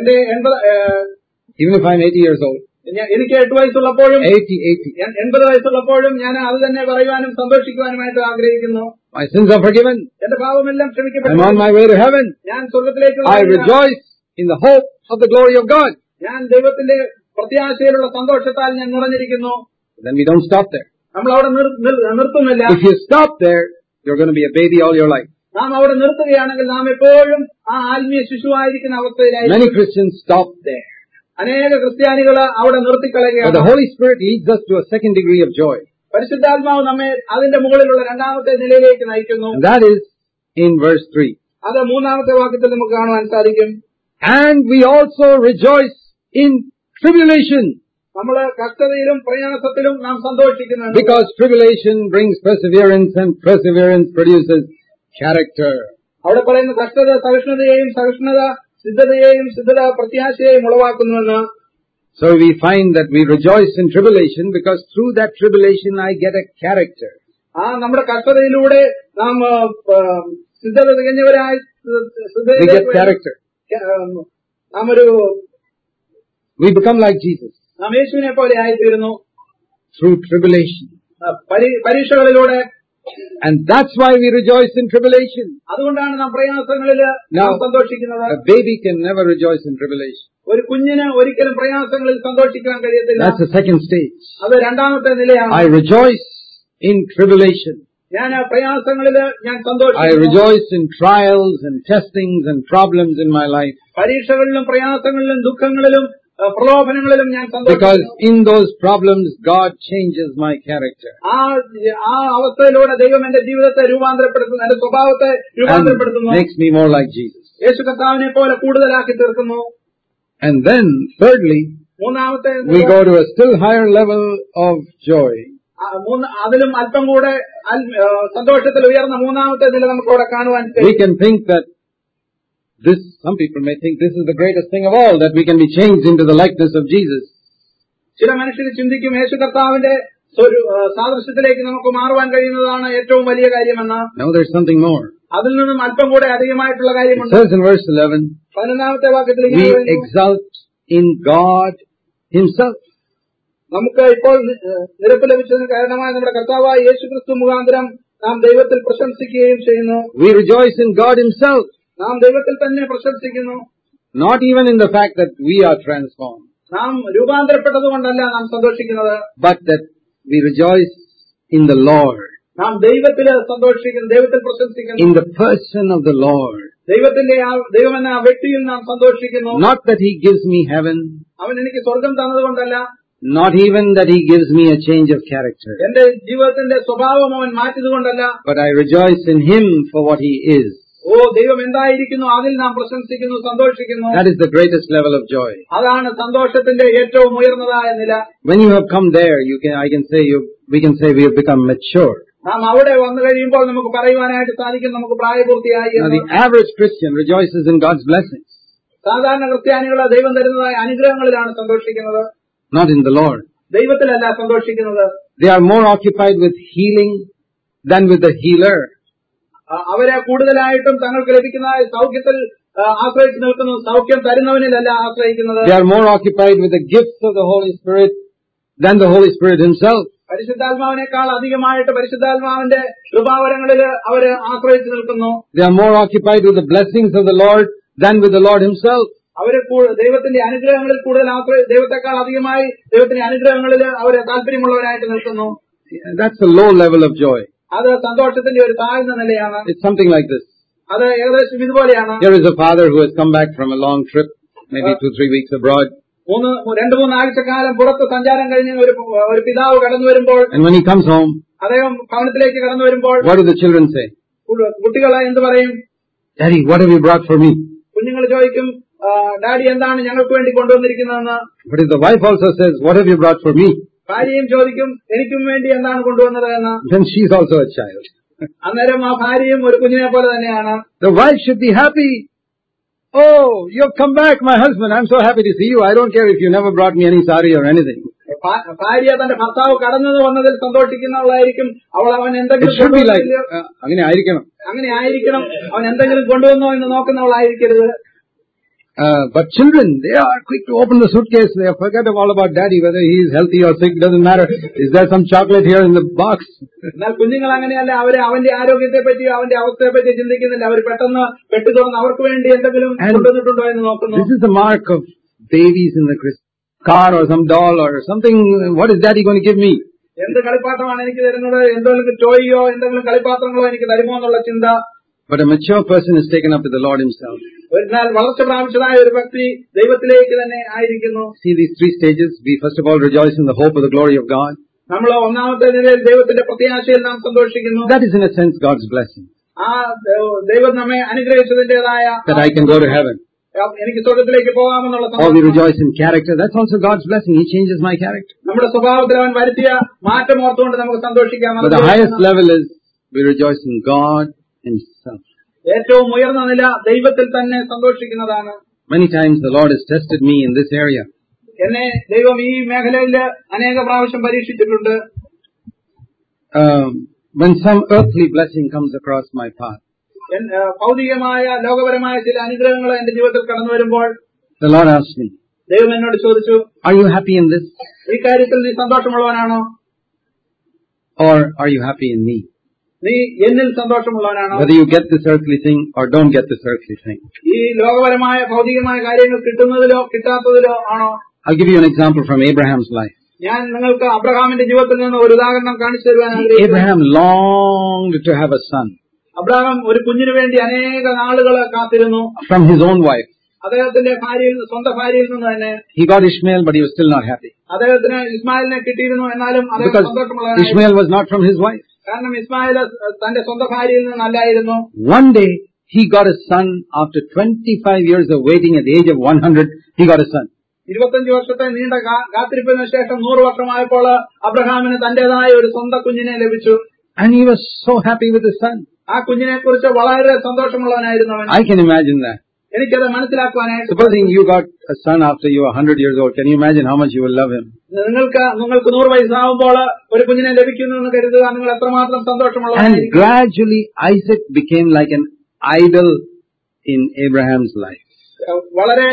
S1: Even if I'm 80 years old.
S2: എനിക്ക് 8 വയസ്സുള്ളപ്പോഴും
S1: 80
S2: വയസ്സുള്ളപ്പോഴും ഞാൻ അത് തന്നെ പറയുവാനും സന്തോഷിക്കുവാനുമായിട്ട് ആഗ്രഹിക്കുന്നു.
S1: My sins are forgiven.
S2: എന്റെ പാപമെല്ലാം ക്ഷമിക്കപ്പെട്ടു.
S1: I'm on my way to heaven.
S2: ഞാൻ സ്വർഗത്തിലേക്ക്.
S1: I rejoice in the hope of the glory of God.
S2: ഞാൻ ദൈവത്തിന്റെ പ്രത്യാശയിലുള്ള സന്തോഷത്താൽ ഞാൻ നിറഞ്ഞിരിക്കുന്നു.
S1: Then we don't stop there.
S2: നമ്മൾ അവിടെ നിർത്തുന്നില്ല.
S1: If you stop there, you're going to be a baby all your life.
S2: നാം അവിടെ നിർത്തുകയാണെങ്കിൽ നാം എപ്പോഴും ആ ആത്മീയ ശിശുവായിരിക്കുന്ന അവസ്ഥയിലായിരിക്കും.
S1: Many Christians stop there.
S2: അനേക ക്രിസ്ത്യാനികൾ അവിടെ നിർത്തിക്കളയുകയാണ്.
S1: But the Holy Spirit leads us to a second degree of joy.
S2: പരിശുദ്ധാത്മാവ് നമ്മെ അതിന്റെ മുകളിലുള്ള 2-ാമത്തെ നിലയിലേക്ക് നയിക്കുന്നു.
S1: And that is in verse 3.
S2: അത് 3-ാമത്തെ വാക്യത്തിൽ നമുക്ക് കാണുവാൻ സാധിക്കും.
S1: And we also rejoice in tribulation.
S2: നമ്മൾ കഷ്ടതയിലും പ്രയാസത്തിലും നാം സന്തോഷിക്കുന്നുണ്ട്.
S1: Because tribulation brings perseverance and perseverance produces character.
S2: അവിടെ പറയുന്ന കഷ്ടത സഹിഷ്ണുതയെയും സഹിഷ്ണുത സിദ്ധതയെയും സിദ്ധത പ്രത്യാശയെയും ഉളവാക്കുന്നുവെന്ന്.
S1: So we find that we rejoice in tribulation because through that tribulation I get a character.
S2: നമ്മുടെ കഷ്ടതയിലൂടെ നാം സിദ്ധത തികഞ്ഞവരായി
S1: we get character.
S2: നാം ഒരു
S1: we become like Jesus.
S2: നാം യേശുവിനെ പോലെ ആയിത്തീരുന്നു.
S1: Through tribulation.
S2: പരീക്ഷകളിലൂടെ
S1: And that's why we rejoice in tribulation.
S2: അതുകൊണ്ടാണ് നാം പ്രയാസങ്ങളിൽ സന്തോഷിക്കുന്നത്.
S1: A baby can never rejoice in tribulation.
S2: ഒരു കുഞ്ഞിന് ഒരിക്കലും പ്രയാസങ്ങളിൽ സന്തോഷിക്കാൻ കഴിയത്തില്ല.
S1: That's the second stage.
S2: അത് രണ്ടാമത്തെ നിലയാണ്.
S1: I rejoice in tribulation.
S2: ഞാൻ പ്രയാസങ്ങളിൽ ഞാൻ
S1: I
S2: സന്തോഷിക്കുന്നു.
S1: rejoice in trials and testings and problems in my life.
S2: പരീക്ഷകളിലും പ്രയാസങ്ങളിലും ദുഃഖങ്ങളിലും പ്രലോഭനങ്ങളിലും ഞാൻ
S1: Because
S2: സന്തോഷിക്കുന്നു.
S1: in those problems, God changes my character.
S2: ആ അവസ്ഥയിലൂടെ ദൈവം എന്റെ ജീവിതത്തെ രൂപാന്തരപ്പെടുത്തുന്നു, എന്റെ സ്വഭാവത്തെ
S1: And
S2: രൂപാന്തരപ്പെടുത്തുന്നു,
S1: makes me more like Jesus.
S2: യേശു കർത്താവിനെ പോലെ കൂടുതലാക്കി തീർക്കുന്നു.
S1: And then, thirdly,
S2: മൂന്നാമത്തെ
S1: we go to a still higher level of joy.
S2: അതിലും അല്പം കൂടെ സന്തോഷത്തിൽ ഉയർന്ന മൂന്നാമത്തെ നില നമുക്ക് അവിടെ കാണുവാൻ
S1: We can think that some people may think this is the greatest thing of all, that we can be changed into the likeness of Jesus.
S2: ചില മനുഷ്യർ ചിന്തിക്കും യേശു കർത്താവിന്റെ സാദൃശ്യത്തിലേക്ക് നമുക്ക് മാറുവാൻ കഴിയുന്നതാണ് ഏറ്റവും വലിയ കാര്യമെന്ന്.
S1: No, there's something more.
S2: അതിൽ നിന്നും അല്പം കൂടെ അധികമായിട്ടുള്ള
S1: It
S2: കാര്യമുണ്ട്.
S1: says in verse 11,
S2: 11ാമത്തെ വാക്യത്തിൽ
S1: we exult in God Himself.
S2: നമുക്ക് ഇപ്പോൾ നിരപ്പ് ലഭിച്ചതിന് കാരണമായ നമ്മുടെ കർത്താവായ യേശു ക്രിസ്തു മുഖാന്തരം നാം ദൈവത്തിൽ പ്രശംസിക്കുകയും ചെയ്യുന്നു.
S1: We rejoice in God Himself.
S2: നാം ദൈവത്തിൽ തന്നെ പ്രശംസിക്കുന്നു.
S1: Not even in the fact that we are transformed,
S2: നാം രൂപാന്തരപ്പെട്ടതുകൊണ്ടല്ല നാം സന്തോഷിക്കുന്നത്,
S1: but that we rejoice in the Lord,
S2: നാം ദൈവത്തിൽ സന്തോഷിക്കുന്നു, ദൈവത്തിൽ പ്രശംസിക്കുന്നു.
S1: in the person of the Lord.
S2: ദൈവമെന്ന ആ വ്യക്തിയിൽ നാം സന്തോഷിക്കുന്നു.
S1: Not that He gives me heaven,
S2: അവൻ എനിക്ക് സ്വർഗം തന്നതുകൊണ്ടല്ല,
S1: not even that He gives me a change of character,
S2: എന്റെ ജീവിതത്തിന്റെ സ്വഭാവം അവൻ മാറ്റിയതുകൊണ്ടല്ല,
S1: but I rejoice in Him for what He is.
S2: ദൈവം എന്തായിരിക്കുന്നു അതിൽ നാം പ്രശംസിക്കുന്നു, സന്തോഷിക്കുന്നു.
S1: That is the greatest level of joy.
S2: അതാണ് സന്തോഷത്തിന്റെ ഏറ്റവും ഉയർന്നതായ നില.
S1: When you have come there, we can say we have become mature.
S2: നാം അവിടെ വന്നു കഴിയുമ്പോൾ നമുക്ക് പറയുവാനായിട്ട് സാധിക്കും നമുക്ക് പ്രായപൂർത്തിയായി.
S1: Now the average Christian rejoices in God's blessings,
S2: സാധാരണ ക്രിസ്ത്യാനികളെ ദൈവം തരുന്നതായ അനുഗ്രഹങ്ങളിലാണ് സന്തോഷിക്കുന്നത്,
S1: not in the Lord.
S2: ദൈവത്തിലല്ല സന്തോഷിക്കുന്നത്.
S1: They are more occupied with healing than with the healer.
S2: അവരെ കൂടുതലായിട്ടും തങ്ങൾക്ക് ലഭിക്കുന്ന സൗഖ്യത്തിൽ ആശ്രയിച്ചു നിൽക്കുന്നു, സൗഖ്യം തരുന്നവനിലല്ല ആശ്രയിക്കുന്നത്.
S1: They are more occupied with the gifts of the Holy Spirit than the Holy Spirit Himself.
S2: പരിശുദ്ധാത്മാവിനേക്കാൾ അധികമായിട്ട് പരിശുദ്ധാത്മാവിന്റെ കൃപാവരങ്ങളിൽ അവര് ആശ്രയിച്ചു നിൽക്കുന്നു.
S1: They are more occupied with the blessings of the Lord than with the Lord Himself.
S2: അവര് ദൈവത്തിന്റെ അനുഗ്രഹങ്ങളിൽ കൂടുതൽ ദൈവത്തെക്കാൾ അധികമായി ദൈവത്തിന്റെ അനുഗ്രഹങ്ങളിൽ അവര് താല്പര്യമുള്ളവരായിട്ട് നിൽക്കുന്നു.
S1: That's a low level of joy.
S2: അത് സന്തോഷത്തിന്റെ ഒരു താഴ്ന്ന നിലയാണ്.
S1: It's something like this.
S2: അത് ഏകദേശം ഇതുപോലെയാണ്.
S1: Here is a father who has come back from a long trip, maybe 2-3 weeks abroad.
S2: 2-3 ആഴ്ചക്കാലം പുറത്ത് സഞ്ചാരം കഴിഞ്ഞ് ഒരു പിതാവ് കടന്നു വരുമ്പോൾ,
S1: And when he comes home,
S2: അദ്ദേഹം ഭവനത്തിലേക്ക് കടന്നു വരുമ്പോൾ
S1: what do the children say?
S2: കുട്ടികളെ എന്ത് പറയും?
S1: Daddy, what have you brought for me?
S2: കുഞ്ഞുങ്ങൾ ചോദിക്കും, ഡാഡി എന്താണ് ഞങ്ങൾക്ക് വേണ്ടി കൊണ്ടുവന്നിരിക്കുന്നതെന്ന്.
S1: But if the wife also says, what have you brought for me?
S2: ഭാര്യയും ചോദിക്കും, എനിക്കും വേണ്ടി എന്താണ് കൊണ്ടുവന്നത് എന്ന്.
S1: Then she is also a child.
S2: അന്നേരം ആ ഭാര്യയും ഒരു കുഞ്ഞിനെ പോലെ തന്നെയാണ്.
S1: The wife should be happy. Oh, you have come back, my husband. I'm so happy to see you. I don't care if you never brought me any sari or anything.
S2: ഭാര്യ തന്റെ ഭർത്താവ് കടന്നു വന്നതിൽ സന്തോഷിക്കുന്നവളായിരിക്കും. അവൻ എന്തെങ്കിലും
S1: അങ്ങനെ ആയിരിക്കണം.
S2: അവൻ എന്തെങ്കിലും കൊണ്ടുവന്നോ എന്ന് നോക്കുന്നവളായിരിക്കരുത്.
S1: But children, they are quick to open the suitcase. They forget all about daddy, whether he is healthy or sick, doesn't matter. Is there some chocolate here in the box?
S2: എന്നാൽ കുഞ്ഞുങ്ങൾ അങ്ങനെയല്ല. അവര് അവന്റെ ആരോഗ്യത്തെ പറ്റി അവന്റെ അവസ്ഥയെ പറ്റി ചിന്തിക്കുന്നില്ല. അവർ പെട്ടെന്ന് പെട്ടുതുറന്ന് അവർക്ക് വേണ്ടി എന്തെങ്കിലും കൊണ്ടുവന്നിട്ടുണ്ടോ എന്ന് നോക്കുന്നു.
S1: This is the mark of babies in the car or some doll or something. What is daddy going to give me?
S2: എന്ത് കളിപ്പാട്ടമാണ് എനിക്ക് തരുന്നത്? എന്തെങ്കിലും ടോയോ എന്തെങ്കിലും കളിപ്പാത്രങ്ങളോ എനിക്ക് തരുമോ എന്നുള്ള ചിന്ത.
S1: But a mature person is taken up with the Lord Himself.
S2: എന്നാൽ വളർച്ച പ്രാപിച്ചതായ ഒരു വ്യക്തി ദൈവത്തിലേക്ക് തന്നെ ആയിരിക്കുന്നു.
S1: See these 3 stages. We first of all rejoice in the hope of the glory of God.
S2: നമ്മൾ ഒന്നാമത്തെ നിലയിൽ ദൈവത്തിന്റെ പ്രത്യാശയിൽ നാം സന്തോഷിക്കുന്നു.
S1: That is in a sense God's blessing.
S2: ആ ദൈവം നമ്മെ അനുഗ്രഹിച്ചതിന്റേതായ
S1: that I can go to heaven.
S2: എനിക്ക് സ്വർഗ്ഗത്തിലേക്ക് പോകാമെന്നുള്ള
S1: Or we rejoice in character. That's also God's blessing. He changes my character.
S2: നമ്മുടെ സ്വഭാവത്തിൽ അവൻ വരുത്തിയ മാറ്റം ഓർത്തുകൊണ്ട് നമുക്ക് സന്തോഷിക്കാം.
S1: But the highest level is we rejoice in God Himself.
S2: ഏറ്റവും ഉയർന്ന നില ദൈവത്തിൽ തന്നെ സന്തോഷിക്കുന്നതാണ്.
S1: Many times the Lord has tested me in this area.
S2: എന്നെ ദൈവം ഈ മേഖലയിൽ അനേക പ്രാവശ്യം പരീക്ഷിച്ചിട്ടുണ്ട്.
S1: When some earthly blessing comes across my path,
S2: ഭൗതികമായ ലോകപരമായ ചില അനുഗ്രഹങ്ങൾ എന്റെ ജീവിതത്തിൽ കടന്നു വരുമ്പോൾ
S1: the Lord asked me,
S2: ദൈവം എന്നോട് ചോദിച്ചു,
S1: are you happy in this?
S2: ഈ കാര്യത്തിൽ നീ സന്തോഷമുള്ളവനാണോ?
S1: Or are you happy in me?
S2: നീ എന്നിൽ സന്തോഷമുള്ളവനാണോ?
S1: Whether you get this earthly thing or don't get this earthly thing.
S2: ഈ ലോകപരമായ ഭൗതികമായ കാര്യങ്ങൾ കിട്ടുന്നതിലോ കിട്ടാത്തതിലോ ആണോ?
S1: I'll give you an example from Abraham's life.
S2: ഞാൻ നിങ്ങൾക്ക് അബ്രഹാമിന്റെ ജീവിതത്തിൽ നിന്ന് ഒരു ഉദാഹരണം കാണിച്ചു തരുവാൻ ആഗ്രഹിക്കുന്നു.
S1: Abraham longed to have a son
S2: Abraham ഒരു കുഞ്ഞിനു വേണ്ടി അനേക നാളുകൾ കാത്തിരുന്നു.
S1: from his own wife.
S2: അദ്ദേഹത്തിന്റെ സ്വന്തം ഭാര്യയിൽ നിന്ന് തന്നെ.
S1: He got Ishmael, but he was still not happy.
S2: അദ്ദേഹത്തിന് ഇസ്മായിലിനെ കിട്ടിയിരുന്നു, എന്നാലും അദ്ദേഹം
S1: Because
S2: സന്തോഷമുള്ളവനായിരുന്നു.
S1: Ishmael was not from his wife.
S2: കാരണം ഇസ്മായിൽ തന്റെ സ്വന്തം ഭാര്യയിൽ നിന്നല്ലായിരുന്നു.
S1: One day, he got a son after 25 years of waiting. At the age of 100, he got a son.
S2: 25 വർഷത്തെ നീണ്ട കാത്തിരിപ്പിന് ശേഷം 100 വർഷമായപ്പോൾ അബ്രഹാമിന് തന്റേതായ ഒരു സ്വന്തം കുഞ്ഞിനെ ലഭിച്ചു.
S1: And he was so happy with his son.
S2: ആ കുഞ്ഞിനെ കുറിച്ച് വളരെ സന്തോഷമുള്ളവനായിരുന്നു അവൻ.
S1: I can imagine that.
S2: എനിക്കത് മനസ്സിലാക്കുവാനായിട്ട്.
S1: Supposing you got a son after you were 100 years old, can you imagine how much you will love him?
S2: നിങ്ങൾക്ക് 100 വയസ്സാകുമ്പോൾ ഒരു കുഞ്ഞിനെ ലഭിക്കുന്നു എന്ന് കരുതുക, നിങ്ങൾ എത്രമാത്രം
S1: And
S2: സന്തോഷമുള്ളവനായിരിക്കും.
S1: gradually Isaac became like an idol in Abraham's life.
S2: വളരെ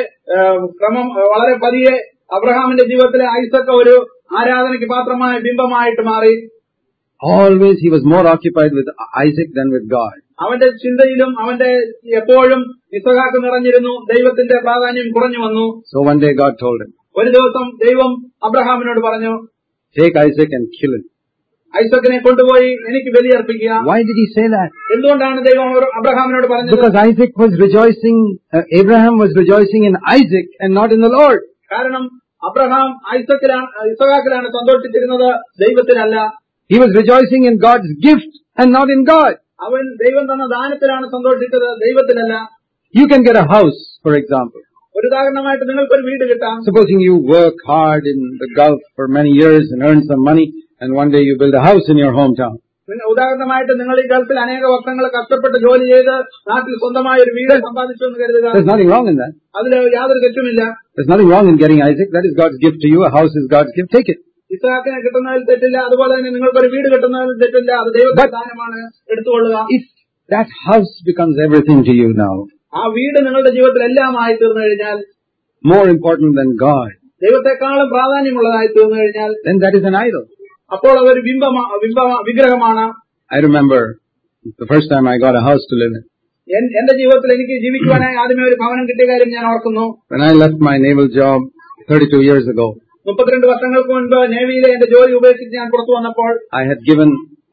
S2: പതിയെ അബ്രഹാമിന്റെ ജീവിതത്തിലെ ഐസക്ക് ഒരു ആരാധനയ്ക്ക് പാത്രമായ ബിംബമായിട്ട് മാറി.
S1: Always he was more occupied with Isaac than with God.
S2: അവന്റെ ചിന്തയിലും അവന്റെ എപ്പോഴും ഇസഹാക്ക് നിറഞ്ഞിരുന്നു, ദൈവത്തിന്റെ പ്രാധാന്യം കുറഞ്ഞു വന്നു.
S1: So one day God told him,
S2: ഒരു ദിവസം ദൈവം അബ്രഹാമിനോട് പറഞ്ഞു,
S1: take Isaac and kill him.
S2: ഐസക്കിനെ കൊണ്ടുപോയി എനിക്ക് ബലിയർപ്പിക്കുക.
S1: Why did he say that?
S2: എന്തുകൊണ്ടാണ് ദൈവം അബ്രഹാമിനോട് പറഞ്ഞത്?
S1: Because Isaac was rejoicing, Abraham was rejoicing in Isaac and not in the Lord.
S2: കാരണം അബ്രഹാം ഇസഹാക്കിലാണ് സന്തോഷിച്ചിരുന്നത്, ദൈവത്തിലല്ല.
S1: He was rejoicing in God's gift and not in God.
S2: അവൻ ദൈവം തന്ന ദാനത്തിലാണ് സന്തോഷിച്ചത്, ദൈവത്തിലല്ല.
S1: You can get a house, for example.
S2: ഒരു ഉദാഹരണമായിട്ട് നിങ്ങൾക്കൊരു വീട് കിട്ടാം.
S1: Supposing you work hard in the Gulf for many years and earn some money, and one day you build a house in your hometown.
S2: ഉദാഹരണമായിട്ട് നിങ്ങൾ ഈ ഗൾഫിൽ അനേക വർഷങ്ങൾ കഷ്ടപ്പെട്ട് ജോലി ചെയ്ത് നാട്ടിൽ സ്വന്തമായ ഒരു വീട് സമ്പാദിച്ചു എന്ന് കരുതുക.
S1: There's nothing wrong in that.
S2: അതിൽ യാതൊരു തെറ്റുമില്ല.
S1: There's nothing wrong in getting Isaac. That is God's gift to you. A house is God's gift. Take it.
S2: ഇസ്ഹാക്കിനെ കിട്ടുന്നതിൽ തെറ്റില്ല, അതുപോലെ തന്നെ നിങ്ങൾക്കൊരു വീട് കിട്ടുന്നതിൽ തെറ്റില്ല. അത് ദൈവത്തിന്റെ ദാനമാണ്, എടുത്തുകൊള്ളുക.
S1: If that house becomes everything to you now,
S2: ആ വീട് നിങ്ങളുടെ ജീവിതത്തിൽ എല്ലാമായി തീർന്നു കഴിഞ്ഞാൽ,
S1: more important than God,
S2: ദൈവത്തെക്കാളും പ്രാധാന്യമുള്ളതായി തീർന്നു കഴിഞ്ഞാൽ,
S1: then that is an idol.
S2: അപ്പോൾ അതൊരു വിഗ്രഹമാണ്.
S1: I remember the first time I got a house to live in.
S2: എന്റെ ജീവിതത്തിൽ എനിക്ക് ജീവിക്കുവാനായി ആദ്യമേ ഒരു ഭവനം കിട്ടിയ കാര്യം ഞാൻ ഓർക്കുന്നു.
S1: When I left my naval job 32 years ago,
S2: 32 വർഷങ്ങൾക്ക് മുൻപ് നേവിയിലെ എന്റെ ജോലി ഉപേക്ഷിച്ച് ഞാൻ പുറത്തു വന്നപ്പോൾ,
S1: I had given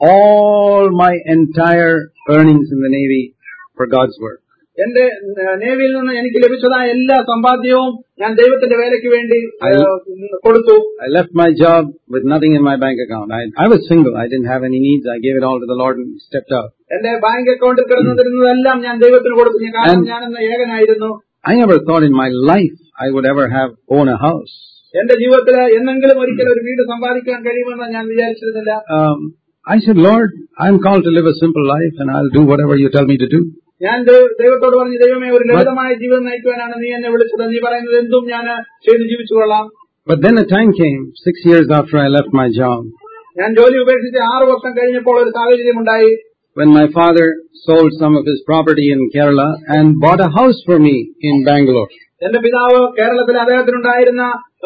S1: all my entire earnings in the Navy for God's work.
S2: എന്റെ നേവിയിൽ നിന്ന് എനിക്ക് ലഭിച്ചതായ എല്ലാ സമ്പാദ്യവും ഞാൻ ദൈവത്തിന്റെ വേലയ്ക്ക് വേണ്ടി കൊടുത്തു.
S1: I left my job with nothing in my bank account. I was single. I didn't have any needs. I gave it all to the Lord and stepped out.
S2: എന്റെ ബാങ്ക് അക്കൗണ്ടിൽ കിടന്നിരുന്നതെല്ലാം ഞാൻ ദൈവത്തിന് കൊടുത്തു. കാരണം ഞാനെന്ന ഏകനായിരുന്നു.
S1: I never thought in my life I would ever own a house.
S2: എന്റെ ജീവിതത്തിൽ എന്നെങ്കിലും ഒരിക്കൽ ഒരു വീട് സമ്പാദിക്കാൻ കഴിയുമെന്ന് ഞാൻ വിചാരിച്ചിരുന്നില്ല.
S1: I said, Lord, I'm called to live a simple life and I'll do whatever you tell me to do.
S2: ഞാൻ ദൈവത്തോട് പറഞ്ഞു, ദൈവമേ, ഒരു ലളിതമായ ജീവിതം നയിക്കുവാനാണ് നീ എന്നെ വിളിച്ചത്. നീ പറയുന്നത് എന്തും ഞാൻ ചെയ്ത് ജീവിച്ചുകൊള്ളാം.
S1: But then a time came, 6 years after I left my job,
S2: ഞാൻ ജോലി ഉപേക്ഷിച്ച് 6 വർഷം കഴിഞ്ഞപ്പോൾ ഒരു സാഹചര്യം ഉണ്ടായി.
S1: when my father sold some of his property in Kerala and bought a house for me in Bangalore.
S2: എന്റെ പിതാവ് കേരളത്തിൽ അദ്ദേഹത്തിനുണ്ടായിരുന്ന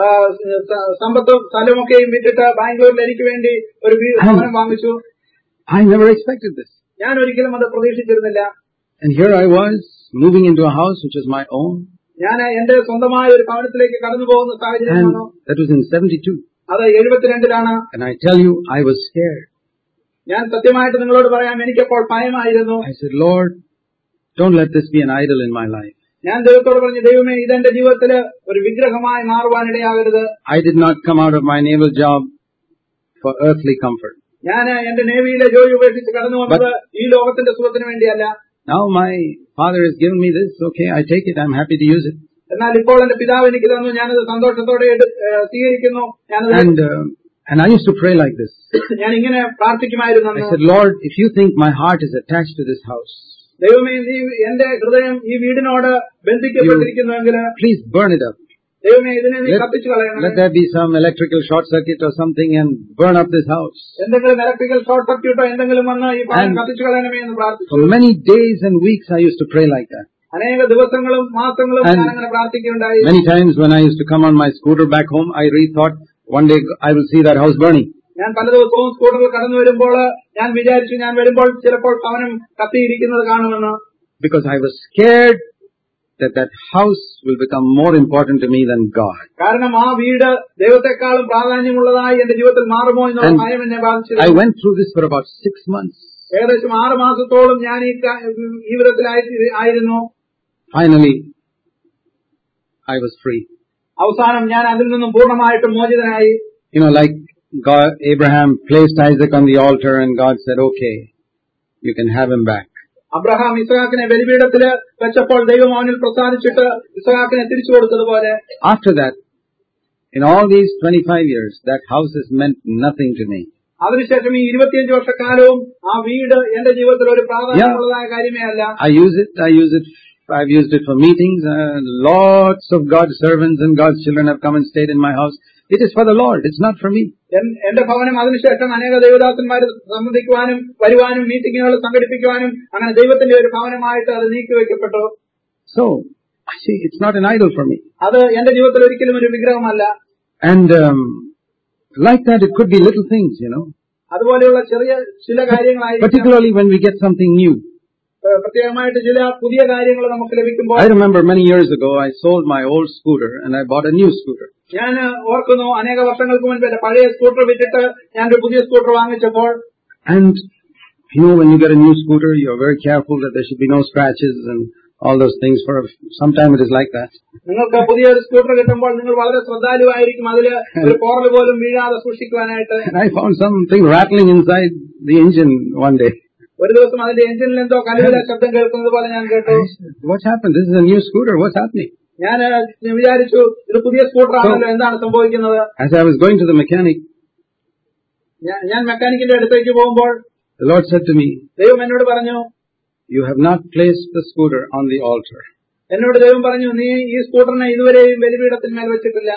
S2: സമ്പത്തും സ്ഥലമൊക്കെയും വിറ്റിട്ട് ബാംഗ്ലൂരിൽ എനിക്ക് വേണ്ടി ഒരു ഭവനം വാങ്ങിച്ചു.
S1: I never expected this.
S2: ഞാൻ ഒരിക്കലും അത് പ്രതീക്ഷിച്ചിരുന്നില്ല.
S1: And here I was, moving into a house which was my own.
S2: ഞാൻ എന്റെ സ്വന്തമായ ഒരു ഭവനത്തിലേക്ക് കടന്നു പോകുന്ന സാഹചര്യമാണോ?
S1: That was in 72.
S2: അത് 72-ലാണ്.
S1: And I tell you, I was scared.
S2: ഞാൻ സത്യമായിട്ട് നിങ്ങളോട് പറയാം, എനിക്കപ്പോൾ ഭയമായിരുന്നു.
S1: I said, Lord, don't let this be an idol in my life.
S2: ഞാൻ ദൈവത്തോട് പറഞ്ഞു, ദൈവമേ, ഇതെന്റെ ജീവിതത്തിൽ ഒരു വിഗ്രഹമായി മാറുവാനിടയാകരുത്.
S1: I did not come out of my naval job for earthly comfort.
S2: ഞാൻ എന്റെ നേവിയിലെ ജോലി ഉപേക്ഷിച്ച് കടന്നു വന്നത് ഈ ലോകത്തിന്റെ സുഖത്തിന് വേണ്ടിയല്ല.
S1: Now my father has given me this. Okay, I take it. I'm happy to use it.
S2: എന്നാൽ ഇപ്പോൾ എന്റെ പിതാവ് എനിക്ക് തന്നു, ഞാനത് സന്തോഷത്തോടെ സ്വീകരിക്കുന്നു.
S1: And I used to pray like this.
S2: ഞാൻ ഇങ്ങനെ പ്രാർത്ഥിക്കുമായിരുന്നു.
S1: I said, Lord, if you think my heart is attached to this house,
S2: ദൈവമേ, നീ എന്റെ ഹൃദയം ഈ വീടിനോട് ബന്ധിക്കപ്പെട്ടിരിക്കുന്നുവെങ്കിൽ
S1: please burn it up.
S2: ദൈവമേ, ഇതിനെ നീ കത്തിച്ചു കളയണം.
S1: Let there be some electrical short circuit or something and burn up this house.
S2: എന്തെങ്കിലും ഇലക്ട്രിക്കൽ ഷോർട്ട് സർക്യൂട്ടോ എന്തെങ്കിലും വന്ന് ഈ ഭവനം കത്തിച്ചു കളയണമേ എന്ന് പ്രാർത്ഥിച്ചു.
S1: For many days and weeks I used to pray like that.
S2: അനേക ദിവസങ്ങളും മാസങ്ങളും ഞാൻ അങ്ങനെ പ്രാർത്ഥിക്കുകയുണ്ടായി.
S1: Many times when I used to come on my scooter back home, I rethought, one day I will see that house burning.
S2: ഞാൻ പല ദിവസവും സ്കൂട്ടറിൽ കടന്നു വരുമ്പോൾ ഞാൻ വിചാരിച്ചു ഞാൻ വരുമ്പോൾ ചിലപ്പോൾ ഭവനം കത്തിയിരിക്കുന്നത് കാണുമെന്ന്.
S1: Because I was scared that house will become more important to me than God.
S2: കാരണം ആ വീട് ദൈവത്തെക്കാളും പ്രാധാന്യമുള്ളതായി എന്റെ ജീവിതത്തിൽ മാറുമോ എന്നുള്ള ഭയം എന്നെ ബാധിച്ചു.
S1: I went through this for about 6 months.
S2: ഏകദേശം 6 മാസത്തോളം ഞാൻ ഈ വിധത്തിലായിരുന്നു.
S1: Finally, I was free.
S2: അവസാനം ഞാൻ അതിൽ നിന്നും പൂർണ്ണമായിട്ടും മോചിതനായി.
S1: Like God, Abraham placed Isaac on the altar and God said, okay, you can have him back.
S2: Abraham ഇസ്ഹാക്കിനെ ബലിപീഠത്തിൽ വെച്ചപ്പോൾ ദൈവം അവനിൽ പ്രസാദിച്ചിട്ട് ഇസ്ഹാക്കിനെ തിരിച്ചു കൊടുത്തതുപോലെ.
S1: After that, in all these 25 years, that house has meant nothing to me.
S2: അതിനുശേഷം ഈ 25 വർഷക്കാലവും ആ വീട് എന്റെ ജീവിതത്തിൽ ഒരു പ്രാധാന്യമുള്ളതായ കാര്യമേ അല്ല.
S1: I've used it for meetings. Lots of God's servants and God's children have come and stayed in my house. It is for the Lord. It's not for me.
S2: എന്റെ ഭവനം അതിനുശേഷം അനേക ദൈവദാസന്മാർ സംബന്ധിക്കുവാനും വരുവാനും മീറ്റിങ്ങുകൾ സംഘടിപ്പിക്കുവാനും അങ്ങനെ ദൈവത്തിന്റെ ഒരു ഭവനമായിട്ട് അത് നീക്കിവെക്കപ്പെട്ടു.
S1: So, I see, it's not an idol for me.
S2: അത് എന്റെ ജീവിതത്തിൽ ഒരിക്കലും ഒരു വിഗ്രഹമല്ല.
S1: And like that, it could be little things,
S2: അതുപോലെയുള്ള ചില കാര്യങ്ങളായിരിക്കും.
S1: Particularly when we get something new.
S2: പ്രത്യേകമായിട്ട് ചില പുതിയ കാര്യങ്ങൾ നമുക്ക് ലഭിക്കുമ്പോൾ.
S1: I remember many years ago, I sold my old scooter and I bought a new scooter.
S2: ഞാൻ ഓർക്കുന്നു അനേക വർഷങ്ങൾക്ക് മുൻപ് എന്റെ പഴയ സ്കൂട്ടർ വിറ്റിട്ട് ഞാൻ ഒരു പുതിയ സ്കൂട്ടർ വാങ്ങിച്ചപ്പോൾ.
S1: And when you get a new scooter, you're very careful that there should be no scratches and all those things. For some time it is like that.
S2: നിങ്ങൾക്ക് പുതിയൊരു സ്കൂട്ടർ കിട്ടുമ്പോൾ നിങ്ങൾ വളരെ ശ്രദ്ധാലുവായിരിക്കും അതിൽ ഒരു പോറൽ പോലും വീഴാതെ സൂക്ഷിക്കുവാനായിട്ട്.
S1: And I found something rattling inside the engine one day.
S2: ഒരു ദിവസം അതിന്റെ എഞ്ചിനിൽ എന്തോ കലവിലെ ശബ്ദം കേൾക്കുന്നത് പോലെ ഞാൻ കേട്ടു.
S1: What's happened? This is a new scooter. What's happening?
S2: ഞാൻ വിചാരിച്ചു ഇത് പുതിയ സ്കൂട്ടർ ആണല്ലോ, എന്താണ് സംഭവിക്കുന്നത്?
S1: As I was going to the mechanic,
S2: ഞാൻ മെക്കാനിക്കിന്റെ അടുത്തേക്ക് പോകുമ്പോൾ
S1: the Lord said to me,
S2: ദൈവം എന്നോട് പറഞ്ഞു,
S1: you have not placed the scooter on the altar.
S2: എന്നോട് ദൈവം പറഞ്ഞു, നീ ഈ സ്കൂട്ടറിനെ ഇതുവരെയും ബലിപീഠത്തിന്മേൽ വെച്ചിട്ടില്ല.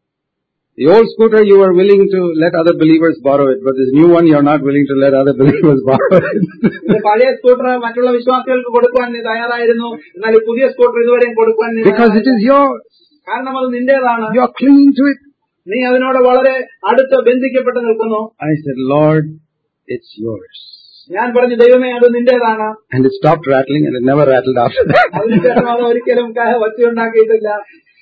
S1: The old scooter you were willing to let other believers borrow it, but this new one you are not willing to let other believers borrow it.
S2: പഴയ scooter മറ്റുള്ള വിശ്വാസികൾക്ക് കൊടുക്കുവാൻ നീ തയ്യാറായിരുന്നു, എന്നാൽ ഈ പുതിയ സ്കൂട്ടർ ഇതുവരെയും കൊടുക്കുവാൻ നീ.
S1: Because it is yours.
S2: കാരണം അത് നിന്റേതാണ്.
S1: You are clinging to it.
S2: നീ അതിനോട് വളരെ അടുത്ത് ബന്ധിക്കപ്പെട്ട് നിൽക്കുന്നു.
S1: I said, Lord, it's yours.
S2: ഞാൻ പറഞ്ഞു, ദൈവമേ അത് നിന്റേതാണ്.
S1: And it stopped rattling and it never rattled after that.
S2: അതിനുശേഷം അത് ഒരിക്കലും ഒച്ചയുണ്ടാക്കിയിട്ടില്ല.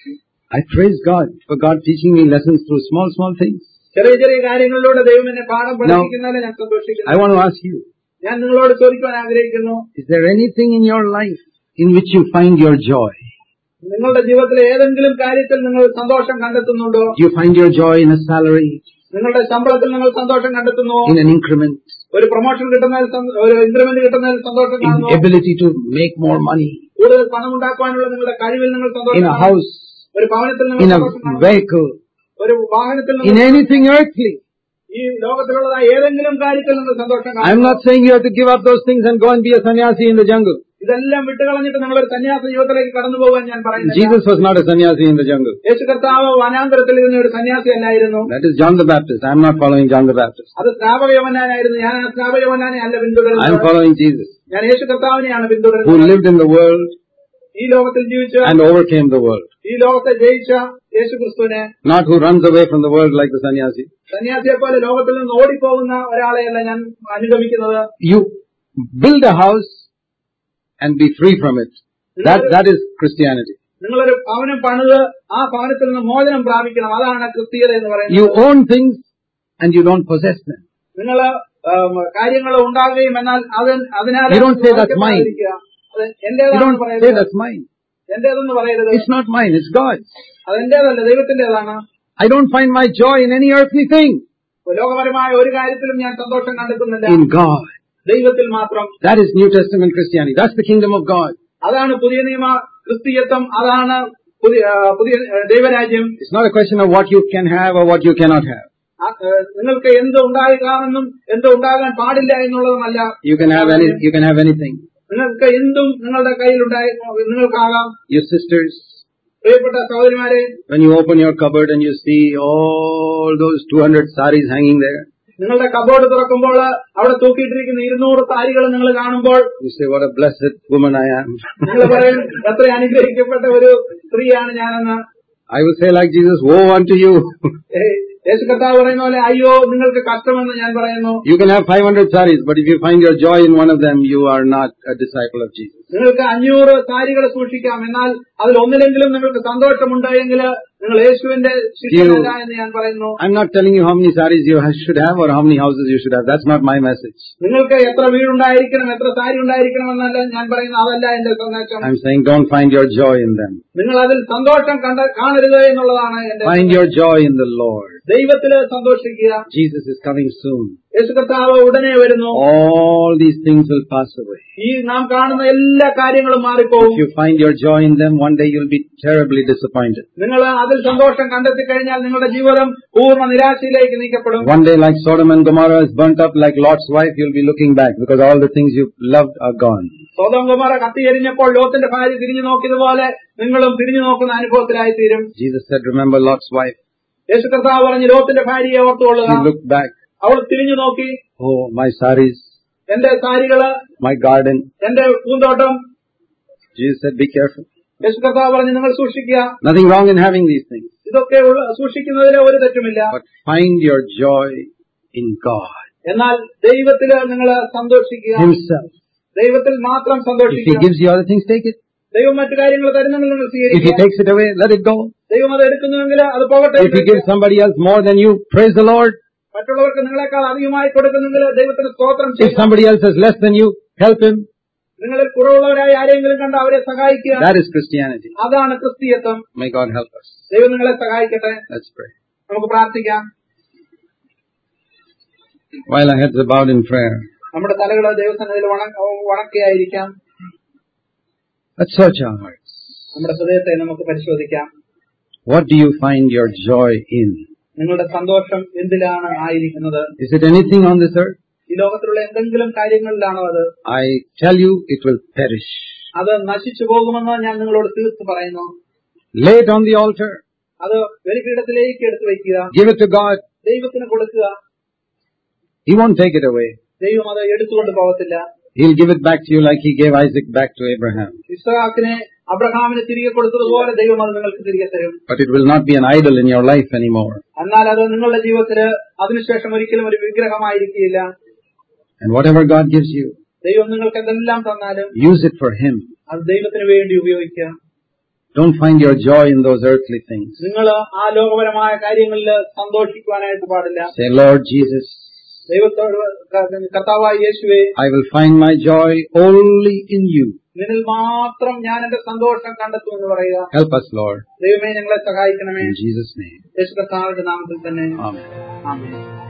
S1: I praise God for God teaching me lessons through small things.
S2: ചെറിയ ചെറിയ കാര്യങ്ങളിലൂടെ ദൈവം എന്നെ പാഠം പഠിപ്പിക്കുന്നതിൽ ഞാൻ സന്തോഷിക്കുന്നു.
S1: I want to ask you,
S2: ഞാൻ നിങ്ങളോട് ചോദിക്കുവാൻ ആഗ്രഹിക്കുന്നു,
S1: is there anything in your life in which you find your joy?
S2: നിങ്ങളുടെ ജീവിതത്തിലെ ഏതെങ്കിലും കാര്യത്തിൽ നിങ്ങൾ സന്തോഷം കണ്ടെത്തുന്നുണ്ടോ?
S1: You find your joy in a salary?
S2: നിങ്ങളുടെ ശമ്പളത്തിൽ നിങ്ങൾ സന്തോഷം കണ്ടെത്തുന്നു?
S1: In an increment?
S2: ഒരു പ്രൊമോഷൻ കിട്ടുന്നതിൽ, ഒരു ഇൻക്രിമെന്റ് കിട്ടുന്നതിൽ സന്തോഷം കാണുന്നു?
S1: In ability to make more money?
S2: കൂടുതൽ പണം ഉണ്ടാക്കുവാനുള്ള നിങ്ങളുടെ കഴിവിൽ നിങ്ങൾ സന്തോഷം?
S1: In a house?
S2: ഒരു ഭവനത്തിൽ നിങ്ങൾ
S1: in a
S2: സന്തോഷം കാണുന്നു?
S1: vehicle?
S2: ഒരു വാഹനത്തിൽ?
S1: In anything earthly?
S2: ഈ ലോകത്തിലുള്ളതായ ഏതെങ്കിലും കാര്യത്തിൽ നിങ്ങൾ സന്തോഷം കാണുന്നു?
S1: I am not saying you have to give up those things and go and be a sannyasi in the jungle.
S2: ഇതെല്ലാം വിട്ടുകളഞ്ഞിട്ട് നിങ്ങൾ ഒരു സന്യാസ ജീവിതത്തിലേക്ക് കടന്നു പോകാൻ ഞാൻ പറയുന്നു.
S1: Jesus was not a sannyasi in the jungle.
S2: യേശു കർത്താവ് വനാന്തരത്തിൽ ഇരുന്ന ഒരു സന്യാസി അല്ലായിരുന്നു.
S1: That is John the Baptist. I am not following John the Baptist.
S2: അത് സ്നാപക യോഹന്നാനായിരുന്നു. ഞാൻ സ്നാപക യോഹന്നാനെ അല്ല പിന്തുടരുന്നത്.
S1: I am following Jesus.
S2: ഞാൻ യേശു കർത്താവിനെയാണ് പിന്തുടരുന്നത്.
S1: Who lived in the world
S2: ഈ ലോകത്തിൽ ജീവിച്ച
S1: and overcame the world.
S2: ഈ ലോകത്തെ ജയിച്ച യേശു ക്രിസ്തുവിനെ.
S1: Not who runs away from the world like the sannyasi.
S2: സന്യാസിയെ പോലെ ലോകത്തിൽ നിന്ന് ഓടിപ്പോകുന്ന ഒരാളെയല്ല ഞാൻ അനുഗമിക്കുന്നത്.
S1: You build a house and be free from it. That is Christianity.
S2: നിങ്ങളൊരു ഭവനം പണിത് ആ ഭവനത്തിൽ നിന്ന് മോചനം പ്രാപിക്കണം. അതാണ് ക്രിസ്തീയത എന്ന് പറയുന്നത്.
S1: You own things and you don't possess them.
S2: നിങ്ങൾ കാര്യങ്ങൾ ഉണ്ടാകുകയും എന്നാൽ അതിനാൽ
S1: You don't say that's mine. You don't say that's mine.
S2: എന്റേതെന്ന് പറയരുത്.
S1: It's not mine, it's God's.
S2: അതെന്റേതല്ല, ദൈവത്തിന്റേതാണ്.
S1: I don't find my joy in any earthly thing.
S2: ലോകപരമായ ഒരു കാര്യത്തിലും ഞാൻ സന്തോഷം കണ്ടെത്തുന്നില്ല.
S1: In God.
S2: ദൈവത്തിൽ മാത്രം.
S1: That is New Testament Christianity. That's the kingdom of God.
S2: അതാണ് പുതിയ നിയമ ക്രിസ്തീയത്വം. അതാണ് പുതിയ ദൈവരാജ്യം.
S1: It's not a question of what you can have or what you cannot have.
S2: നിങ്ങൾക്ക് എന്ത് ഉണ്ടാകാമെന്നും എന്ത് ഉണ്ടാകാൻ പാടില്ല എന്നുള്ളതുമല്ല.
S1: You can have anything.
S2: നിങ്ങൾക്ക് എന്തും നിങ്ങളുടെ കയ്യിൽ നിങ്ങൾക്കാകാം.
S1: Your sisters,
S2: പ്രിയപ്പെട്ട സഹോദരിമാരെ,
S1: when you open your cupboard and you see all those 200 saris hanging there,
S2: നിങ്ങളുടെ കബോർഡ് തുറക്കുമ്പോൾ അവിടെ തൂക്കിയിട്ടിരിക്കുന്ന 200 സാരികൾ നിങ്ങൾ കാണുമ്പോൾ,
S1: you say, what a blessed woman I am.
S2: നിങ്ങൾ പറയും, എത്ര അനുഗ്രഹിക്കപ്പെട്ട ഒരു സ്ത്രീയാണ് ഞാനെന്ന്.
S1: I will say like Jesus, woe unto you.
S2: യേശു കർത്താവ് പറയുന്ന പോലെ അയ്യോ നിങ്ങൾക്ക് കഷ്ടമെന്ന് ഞാൻ പറയുന്നു.
S1: You can have 500 saris, but if you find your joy in one of them, you are not a disciple of Jesus.
S2: നിങ്ങൾക്ക് 500 സാരികൾ സൂക്ഷിക്കാം, എന്നാൽ അതിൽ ഒന്നിലെങ്കിലും നിങ്ങൾക്ക് സന്തോഷമുണ്ടായെങ്കിൽ നിങ്ങൾ യേശുവിന്റെ ശിഷ്യനല്ല എന്ന് ഞാൻ പറയുന്നു.
S1: I'm not telling you how many saris you should have or how many houses you should have. That's not my message.
S2: നിങ്ങൾക്ക് എത്ര വീടുണ്ടായിരിക്കണം, എത്ര സാരി ഉണ്ടായിരിക്കണം എന്നല്ല ഞാൻ പറയുന്നത്. അതല്ല എന്റെ സന്ദേശം.
S1: I'm saying don't find your joy in them.
S2: നിങ്ങൾ അതിൽ സന്തോഷം കാണരുത് എന്നുള്ളതാണ് എന്റെ.
S1: Find your joy in the Lord.
S2: ദൈവത്തില് സന്തോഷിക്കുക.
S1: Jesus is coming soon.
S2: യേശു കർത്താവ് ഉടനെ വരുന്നു.
S1: All these things will pass away.
S2: ഈ നാം കാണുന്ന എല്ലാ കാര്യങ്ങളും മാറിപ്പോകും.
S1: If you find your joy in them, one day you'll be terribly disappointed.
S2: നിങ്ങൾ അതിൽ സന്തോഷം കണ്ടെത്തി കഴിഞ്ഞാൽ നിങ്ങളുടെ ജീവിതം പൂർണ്ണ നിരാശയിലേക്ക് നീക്കപ്പെടും.
S1: One day, like Sodom and Gomorrah is burnt up, like Lot's wife, you'll be looking back because all the things you loved are gone.
S2: Sodom Gomorrah കത്തിയെരിഞ്ഞപ്പോൾ ലോത്തിന്റെ ഭാര്യ തിരിഞ്ഞു നോക്കിയതുപോലെ നിങ്ങളും തിരിഞ്ഞു നോക്കുന്ന അനുഭവത്തിലായി തീരും.
S1: Jesus said, remember Lot's wife.
S2: യേശു കർത്താവ് പറഞ്ഞു ലോത്തിന്റെ ഭാര്യയെ ഓർത്തുകൊള്ളുക.
S1: He looked back.
S2: അവൾ തിരിഞ്ഞു നോക്കി.
S1: Oh, my saris.
S2: എന്റെ സാരികള്,
S1: my garden.
S2: എന്റെ പൂന്തോട്ടം.
S1: Jesus said, be careful.
S2: യേശു കർത്താവ് പറഞ്ഞു നിങ്ങൾ സൂക്ഷിക്കുക.
S1: Nothing wrong in having these things.
S2: ഇതൊക്കെ സൂക്ഷിക്കുന്നതിന് ഒരു തെറ്റുമില്ല.
S1: But find your joy in God.
S2: എന്നാൽ ദൈവത്തില് നിങ്ങൾ സന്തോഷിക്കുക.
S1: Himself.
S2: ദൈവത്തിൽ മാത്രം
S1: If
S2: സന്തോഷിക്കുക.
S1: He gives you other things, take it.
S2: ദൈവം മറ്റു കാര്യങ്ങൾ തരുന്നെങ്കിൽ നിങ്ങൾ
S1: If He
S2: സ്വീകരിക്കുക.
S1: takes it away, let it go.
S2: ദൈവം അത് എടുക്കുന്നുവെങ്കിൽ അത് പോകട്ടെ.
S1: If He gives somebody else more than you, praise the Lord.
S2: മറ്റുള്ളവർക്ക് നിങ്ങളെക്കാൾ അധികമായി കൊടുക്കുന്നെങ്കിൽ ദൈവത്തിന് സ്തോത്രം
S1: If
S2: ചെയ്യുക.
S1: somebody else has less than you, help him.
S2: നിങ്ങളിൽ കുറവുള്ളവരായി ആരെങ്കിലും കണ്ട് അവരെ സഹായിക്കുക.
S1: That is Christianity.
S2: അതാണ് ക്രിസ്തീയത്വം.
S1: May God help us.
S2: ദൈവം നിങ്ങളെ സഹായിക്കട്ടെ.
S1: Let's pray.
S2: നമുക്ക് പ്രാർത്ഥിക്കാം.
S1: While our heads are bowed in prayer,
S2: നമ്മുടെ തലകള് ദൈവസന്നിധിയിൽ വണക്കയായിരിക്കാം.
S1: let's search our hearts.
S2: നമ്മുടെ ഹൃദയത്തെ നമുക്ക് പരിശോധിക്കാം.
S1: What do you find your joy in?
S2: നിങ്ങളുടെ സന്തോഷം എന്തിലാണ് ആയിരിക്കുന്നത്?
S1: Is it anything on this earth?
S2: ഈ ലോകത്തിലുള്ള എന്തെങ്കിലും കാര്യങ്ങളിലാണോ അത്?
S1: I tell you, it will perish.
S2: അത് നശിച്ചു പോകുമെന്ന് ഞാൻ നിങ്ങളോട് തീർത്ത് പറയുന്നു.
S1: Lay it on the altar.
S2: അത് ബലിപീഠത്തിലേക്ക് എടുത്തു വയ്ക്കുക.
S1: Give it to God.
S2: ദൈവത്തിന് കൊടുക്കുക.
S1: He won't take it away.
S2: ദൈവം അത് എടുത്തുകൊണ്ട് പോകത്തില്ല.
S1: He'll give it back to you like He gave Isaac back to Abraham.
S2: ഇസ്ഹാക്കിനെ അബ്രഹാമിന് തിരികെ കൊടുത്തതുപോലെ ദൈവം അത് നിങ്ങൾക്ക് തിരികെ തരും.
S1: But it will not be an idol in your life anymore.
S2: എന്നാൽ അത് നിങ്ങളുടെ ജീവിതത്തിൽ അതിനുശേഷം ഒരിക്കലും ഒരു വിഗ്രഹമായിരിക്കില്ല.
S1: And whatever God gives you,
S2: ദൈവം നിങ്ങൾക്ക് എന്തെല്ലാം തന്നാലും
S1: use it for Him.
S2: അത് ദൈവത്തിന് വേണ്ടി ഉപയോഗിക്കുക.
S1: Don't find your joy in those earthly things.
S2: നിങ്ങൾ ആ ലോകപരമായ കാര്യങ്ങളിൽ സന്തോഷിക്കുവാനായിട്ട് പാടില്ല.
S1: Say, Lord Jesus,
S2: ദൈവത്തോട് കർത്താവായ യേശുവേ,
S1: I will find my joy only in you.
S2: നിന്നിൽ മാത്രം ഞാൻ എന്റെ സന്തോഷം കണ്ടെത്തും എന്ന് പറയുക.
S1: Help us, Lord.
S2: ദൈവമേ ഞങ്ങളെ സഹായിക്കണമേ.
S1: In Jesus' name.
S2: യേശു കർത്താവിന്റെ നാമത്തിൽ തന്നെ.
S1: Amen.
S2: ആമേൻ.